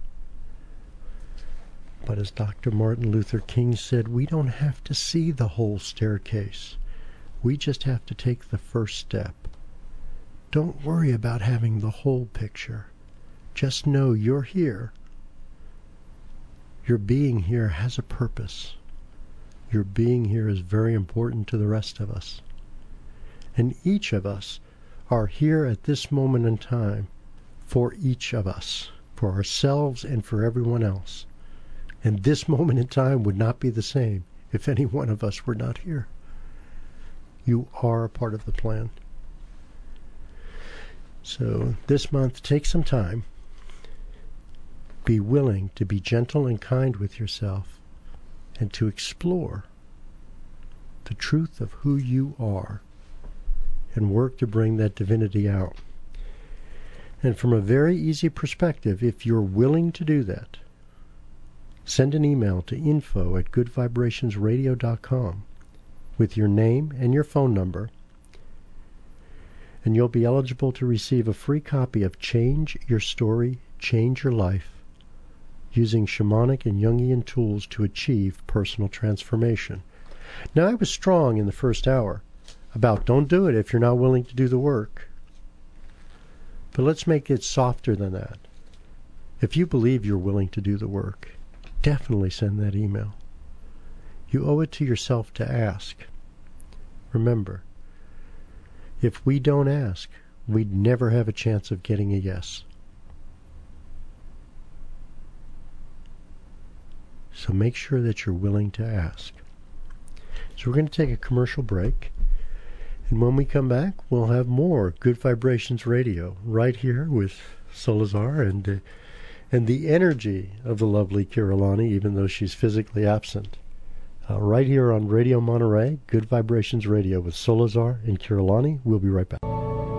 But as Doctor Martin Luther King said, we don't have to see the whole staircase. We just have to take the first step. Don't worry about having the whole picture. Just know you're here. Your being here has a purpose. Your being here is very important to the rest of us. And each of us are here at this moment in time for each of us, for ourselves and for everyone else. And this moment in time would not be the same if any one of us were not here. You are a part of the plan. So this month, take some time. Be willing to be gentle and kind with yourself and to explore the truth of who you are and work to bring that divinity out. And from a very easy perspective, if you're willing to do that, send an email to info at good vibrations radio dot com with your name and your phone number, and you'll be eligible to receive a free copy of Change Your Story, Change Your Life, using shamanic and Jungian tools to achieve personal transformation. Now, I was strong in the first hour about don't do it if you're not willing to do the work. But let's make it softer than that. If you believe you're willing to do the work, definitely send that email. You owe it to yourself to ask. Remember, If we don't ask, we'd never have a chance of getting a yes. So make sure that you're willing to ask. So we're going to take a commercial break. And when we come back, we'll have more Good Vibrations Radio right here with Solazar and uh, and the energy of the lovely Kiralani, even though she's physically absent. Uh, right here on Radio Monterey, Good Vibrations Radio with Solazar and Kiralani. We'll be right back.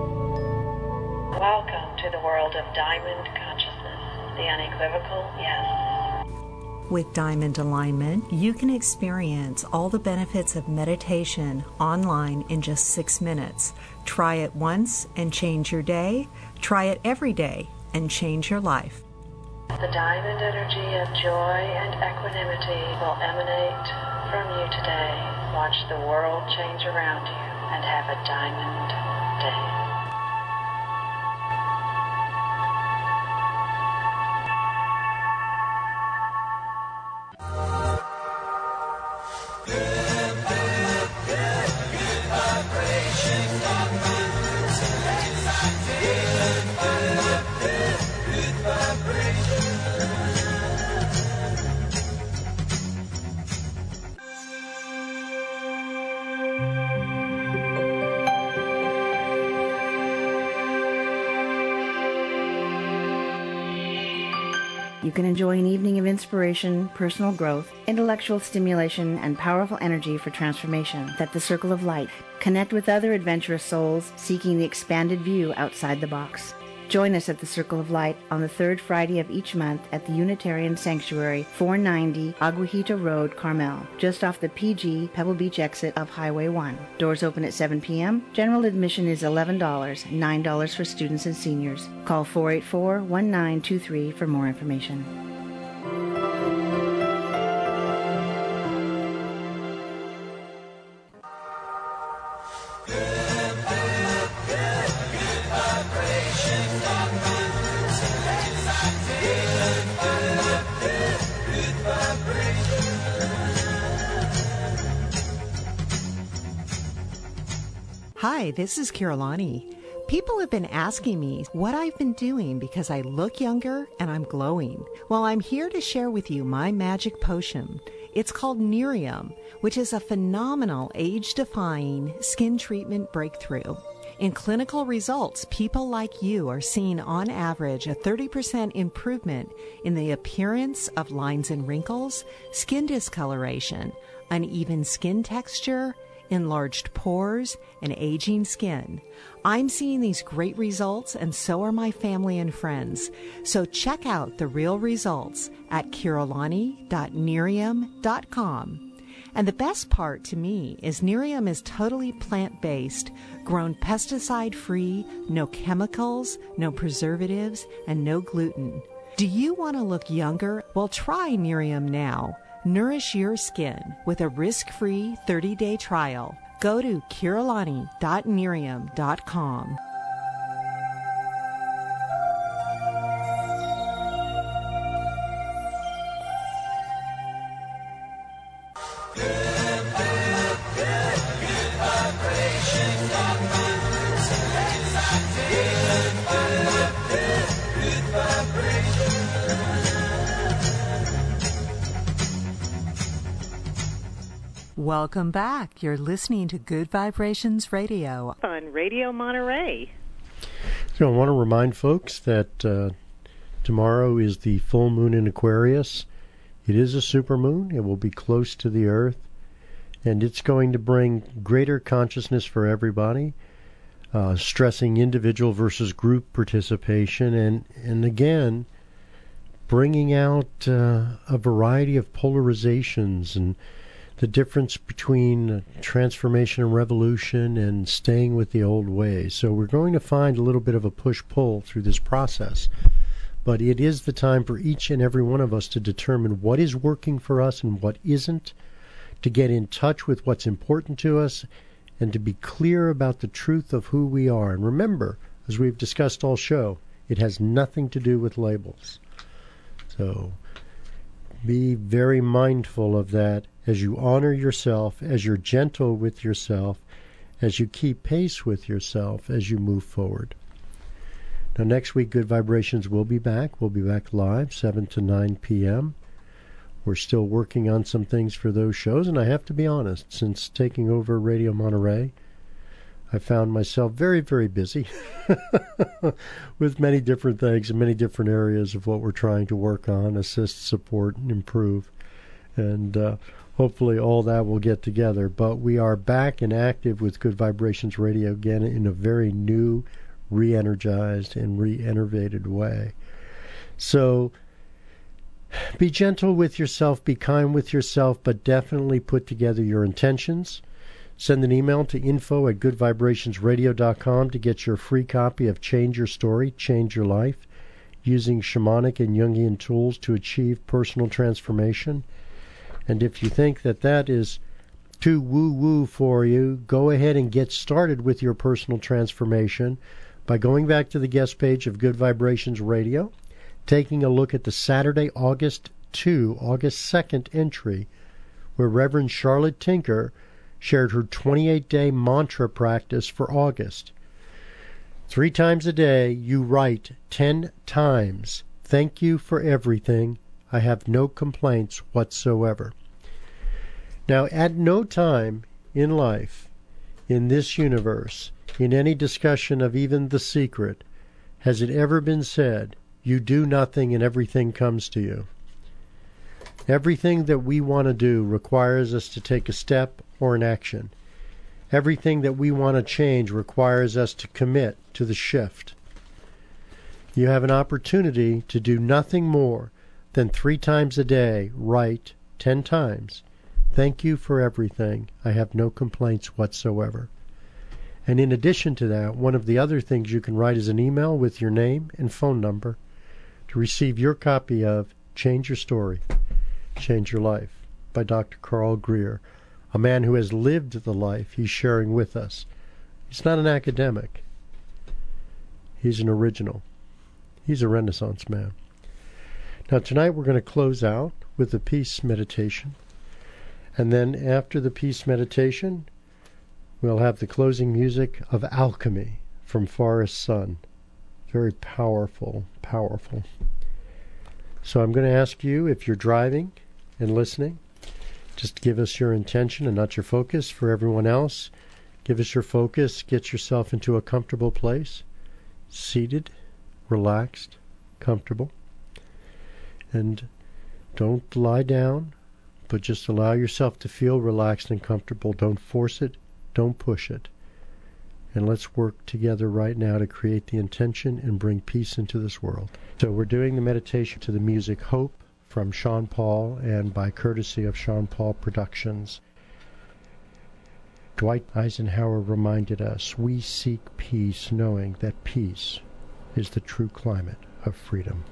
Welcome to the world of diamond consciousness, the unequivocal yes. With Diamond Alignment, you can experience all the benefits of meditation online in just six minutes. Try it once and change your day. Try it every day and change your life. The diamond energy of joy and equanimity will emanate from you today. Watch the world change around you and have a diamond day. You can enjoy an evening of inspiration, personal growth, intellectual stimulation, and powerful energy for transformation at the Circle of Light. Connect with other adventurous souls seeking the expanded view outside the box. Join us at the Circle of Light on the third Friday of each month at the Unitarian Sanctuary, four ninety Aguajita Road, Carmel, just off the P G Pebble Beach exit of Highway one. Doors open at seven p.m. General admission is eleven dollars, nine dollars for students and seniors. Call four eight four, one nine two three for more information. Hi, this is Kiralani. People have been asking me what I've been doing because I look younger and I'm glowing. Well, I'm here to share with you my magic potion. It's called Nerium, which is a phenomenal age-defying skin treatment breakthrough. In clinical results, people like you are seeing on average a thirty percent improvement in the appearance of lines and wrinkles, skin discoloration, uneven skin texture, enlarged pores, and aging skin. I'm seeing these great results, and so are my family and friends. So check out the real results at kiralani dot nerium dot com. And the best part to me is Nerium is totally plant-based, grown pesticide-free, no chemicals, no preservatives, and no gluten. Do you want to look younger? Well, try Nerium now. Nourish your skin with a risk-free thirty-day trial. Go to kiralani dot nerium dot com. Welcome back. You're listening to Good Vibrations Radio on Radio Monterey. So I want to remind folks that uh, tomorrow is the full moon in Aquarius. It is a supermoon. It will be close to the Earth, and it's going to bring greater consciousness for everybody, uh, stressing individual versus group participation, and, and again, bringing out uh, a variety of polarizations and the difference between transformation and revolution and staying with the old ways. So we're going to find a little bit of a push-pull through this process. But it is the time for each and every one of us to determine what is working for us and what isn't, to get in touch with what's important to us, and to be clear about the truth of who we are. And remember, as we've discussed all show, it has nothing to do with labels. So be very mindful of that as you honor yourself, as you're gentle with yourself, as you keep pace with yourself as you move forward. Now, next week, Good Vibrations will be back. We'll be back live, seven to nine p.m. We're still working on some things for those shows, and I have to be honest, since taking over Radio Monterey, I found myself very, very busy with many different things in many different areas of what we're trying to work on, assist, support, and improve. And uh, hopefully all that will get together. But we are back and active with Good Vibrations Radio again in a very new, re-energized, and re-enervated way. So be gentle with yourself, be kind with yourself, but definitely put together your intentions. Send an email to info at good vibrations radio dot com to get your free copy of Change Your Story, Change Your Life, using shamanic and Jungian tools to achieve personal transformation. And if you think that that is too woo-woo for you, go ahead and get started with your personal transformation by going back to the guest page of Good Vibrations Radio, taking a look at the Saturday, August second, August second entry, where Reverend Charlotte Tinker shared her twenty-eight day mantra practice for August. Three times a day, you write ten times, "Thank you for everything. I have no complaints whatsoever." Now, at no time in life, in this universe, in any discussion of even The Secret, has it ever been said, you do nothing and everything comes to you. Everything that we want to do requires us to take a step or an action. Everything that we want to change requires us to commit to the shift. You have an opportunity to do nothing more than three times a day write ten times, "Thank you for everything. I have no complaints whatsoever." And in addition to that, one of the other things you can write is an email with your name and phone number to receive your copy of Change Your Story, Change Your Life by Doctor Carl Greer, a man who has lived the life he's sharing with us. He's not an academic. He's an original. He's a Renaissance man. Now, tonight we're going to close out with a peace meditation. And then after the peace meditation, we'll have the closing music of Alchemy from Forest Sun. Very powerful, powerful. So I'm going to ask you, if you're driving and listening, just give us your intention and not your focus. For everyone else, give us your focus. Get yourself into a comfortable place, seated, relaxed, comfortable. And don't lie down, but just allow yourself to feel relaxed and comfortable. Don't force it. Don't push it. And let's work together right now to create the intention and bring peace into this world. So we're doing the meditation to the music Hope from Sean Paul, and by courtesy of Sean Paul Productions. Dwight Eisenhower reminded us, we seek peace knowing that peace is the true climate of freedom.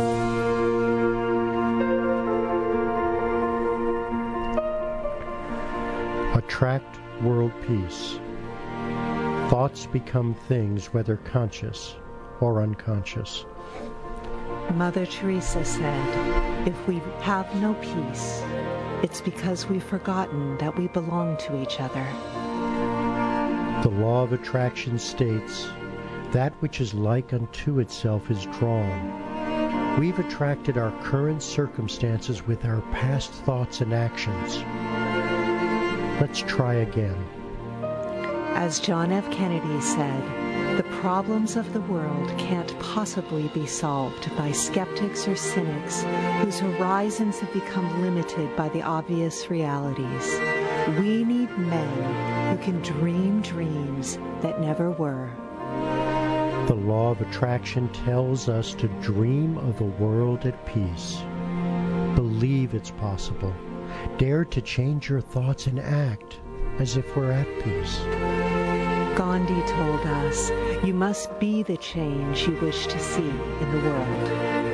Attract world peace. Thoughts become things, whether conscious or unconscious. Mother Teresa said, if we have no peace, it's because we've forgotten that we belong to each other. The law of attraction states, that which is like unto itself is drawn. We've attracted our current circumstances with our past thoughts and actions. Let's try again. As John F. Kennedy said, the problems of the world can't possibly be solved by skeptics or cynics whose horizons have become limited by the obvious realities. We need men who can dream dreams that never were. The law of attraction tells us to dream of a world at peace. Believe it's possible. Dare to change your thoughts and act as if we're at peace. Gandhi told us, you must be the change you wish to see in the world.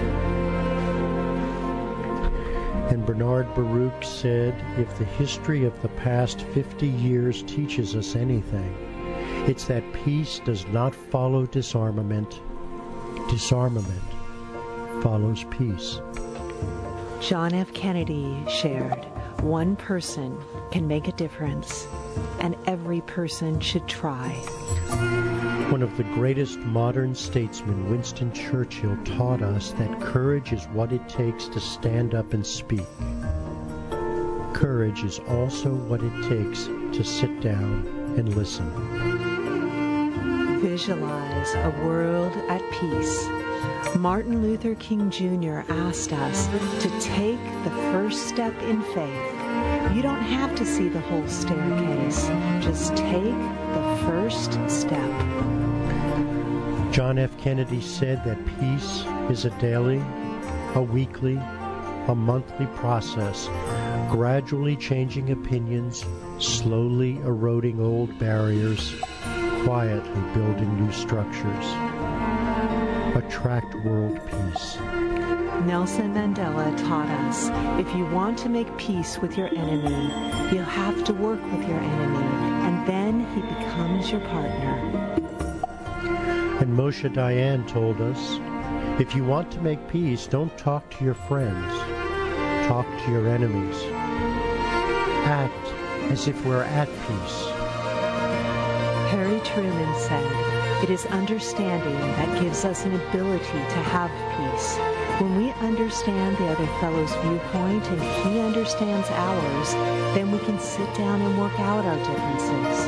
And Bernard Baruch said, if the history of the past fifty years teaches us anything, it's that peace does not follow disarmament. Disarmament follows peace. John F. Kennedy shared, "One person can make a difference, and every person should try." One of the greatest modern statesmen, Winston Churchill, taught us that courage is what it takes to stand up and speak. Courage is also what it takes to sit down and listen. Visualize a world at peace. Martin Luther King Junior asked us to take the first step in faith. You don't have to see the whole staircase. Just take the first step. John F. Kennedy said that peace is a daily, a weekly, a monthly process, gradually changing opinions, slowly eroding old barriers, quietly building new structures. Attract world peace. Nelson Mandela taught us, if you want to make peace with your enemy, you'll have to work with your enemy, and then he becomes your partner. And Moshe Dayan told us, if you want to make peace, don't talk to your friends. Talk to your enemies. Act as if we're at peace. Harry Truman said, "It is understanding that gives us an ability to have peace. When we understand the other fellow's viewpoint and he understands ours, then we can sit down and work out our differences."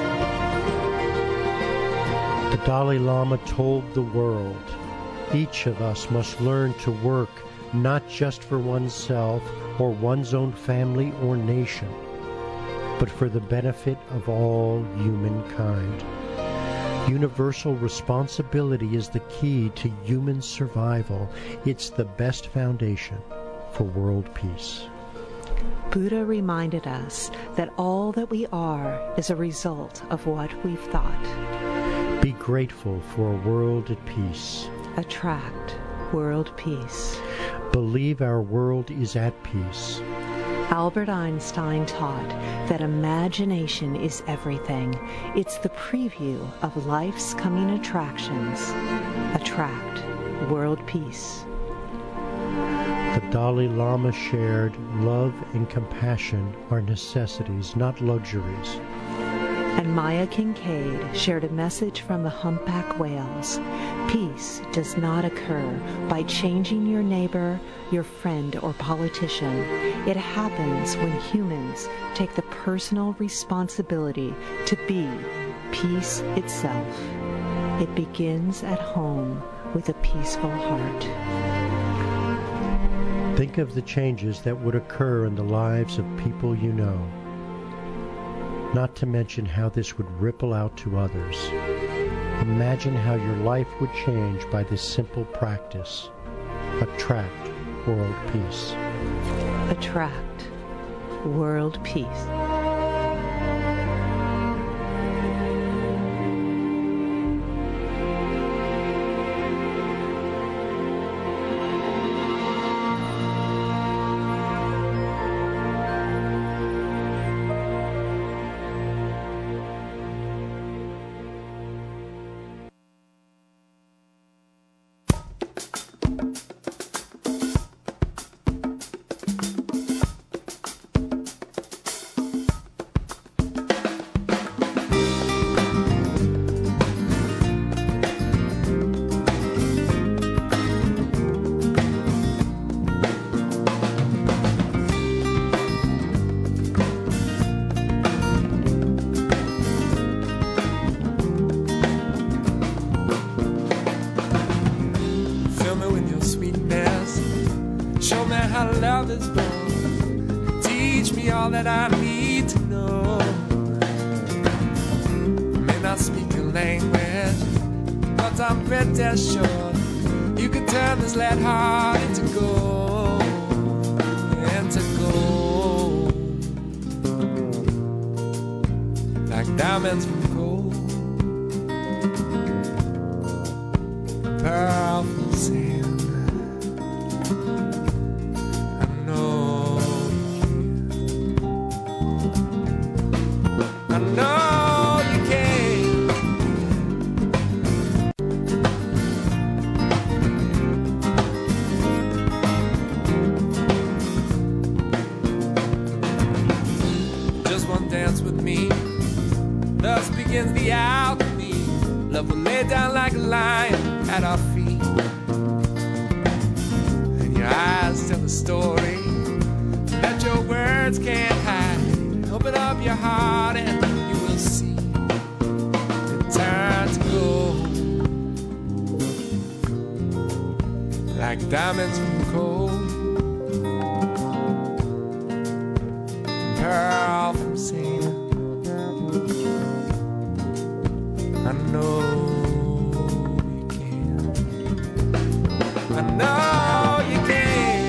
The Dalai Lama told the world, each of us must learn to work not just for oneself or one's own family or nation, but for the benefit of all humankind. Universal responsibility is the key to human survival. It's the best foundation for world peace. Buddha reminded us that all that we are is a result of what we've thought. Be grateful for a world at peace. Attract world peace. Believe our world is at peace. Albert Einstein taught that imagination is everything. It's the preview of life's coming attractions. Attract world peace. The Dalai Lama shared, love and compassion are necessities, not luxuries. And Maya Kincaid shared a message from the humpback whales. Peace does not occur by changing your neighbor, your friend, or politician. It happens when humans take the personal responsibility to be peace itself. It begins at home with a peaceful heart. Think of the changes that would occur in the lives of people you know. Not to mention how this would ripple out to others. Imagine how your life would change by this simple practice. Attract world peace. Attract world peace. Love is born. Teach me all that I need to know. I may not speak your language, but I'm pretty sure you can turn this lead heart into gold, into gold, like diamonds from gold, pearl from sand. begins the alchemy. Love will lay down like a lion at our feet. And your eyes tell the story that your words can't hide. Open up your heart and you will see it turn to gold, like diamonds from coal, pearl from sand. I know you can. I know you can.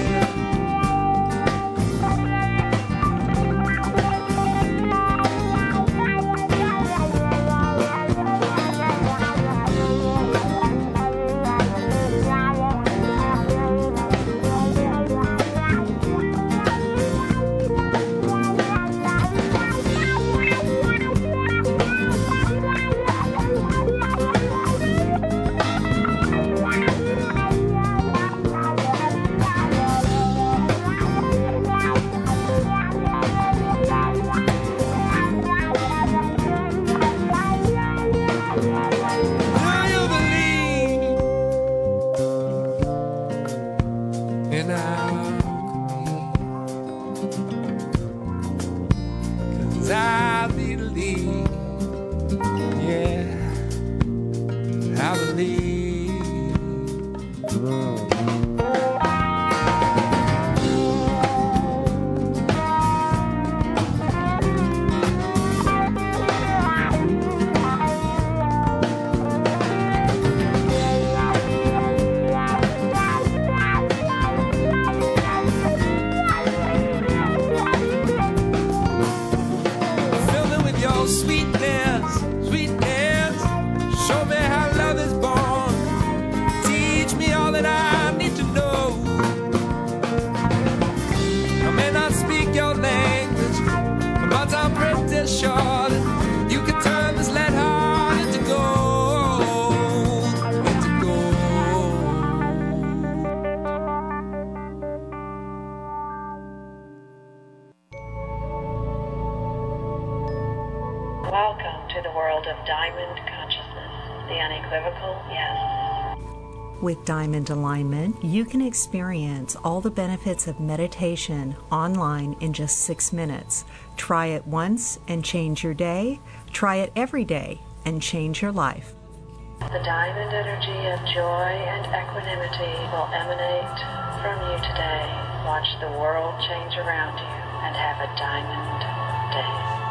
Welcome to the world of Diamond Consciousness, the unequivocal yes. With Diamond Alignment, you can experience all the benefits of meditation online in just six minutes. Try it once and change your day. Try it every day and change your life. The diamond energy of joy and equanimity will emanate from you today. Watch the world change around you and have a diamond day.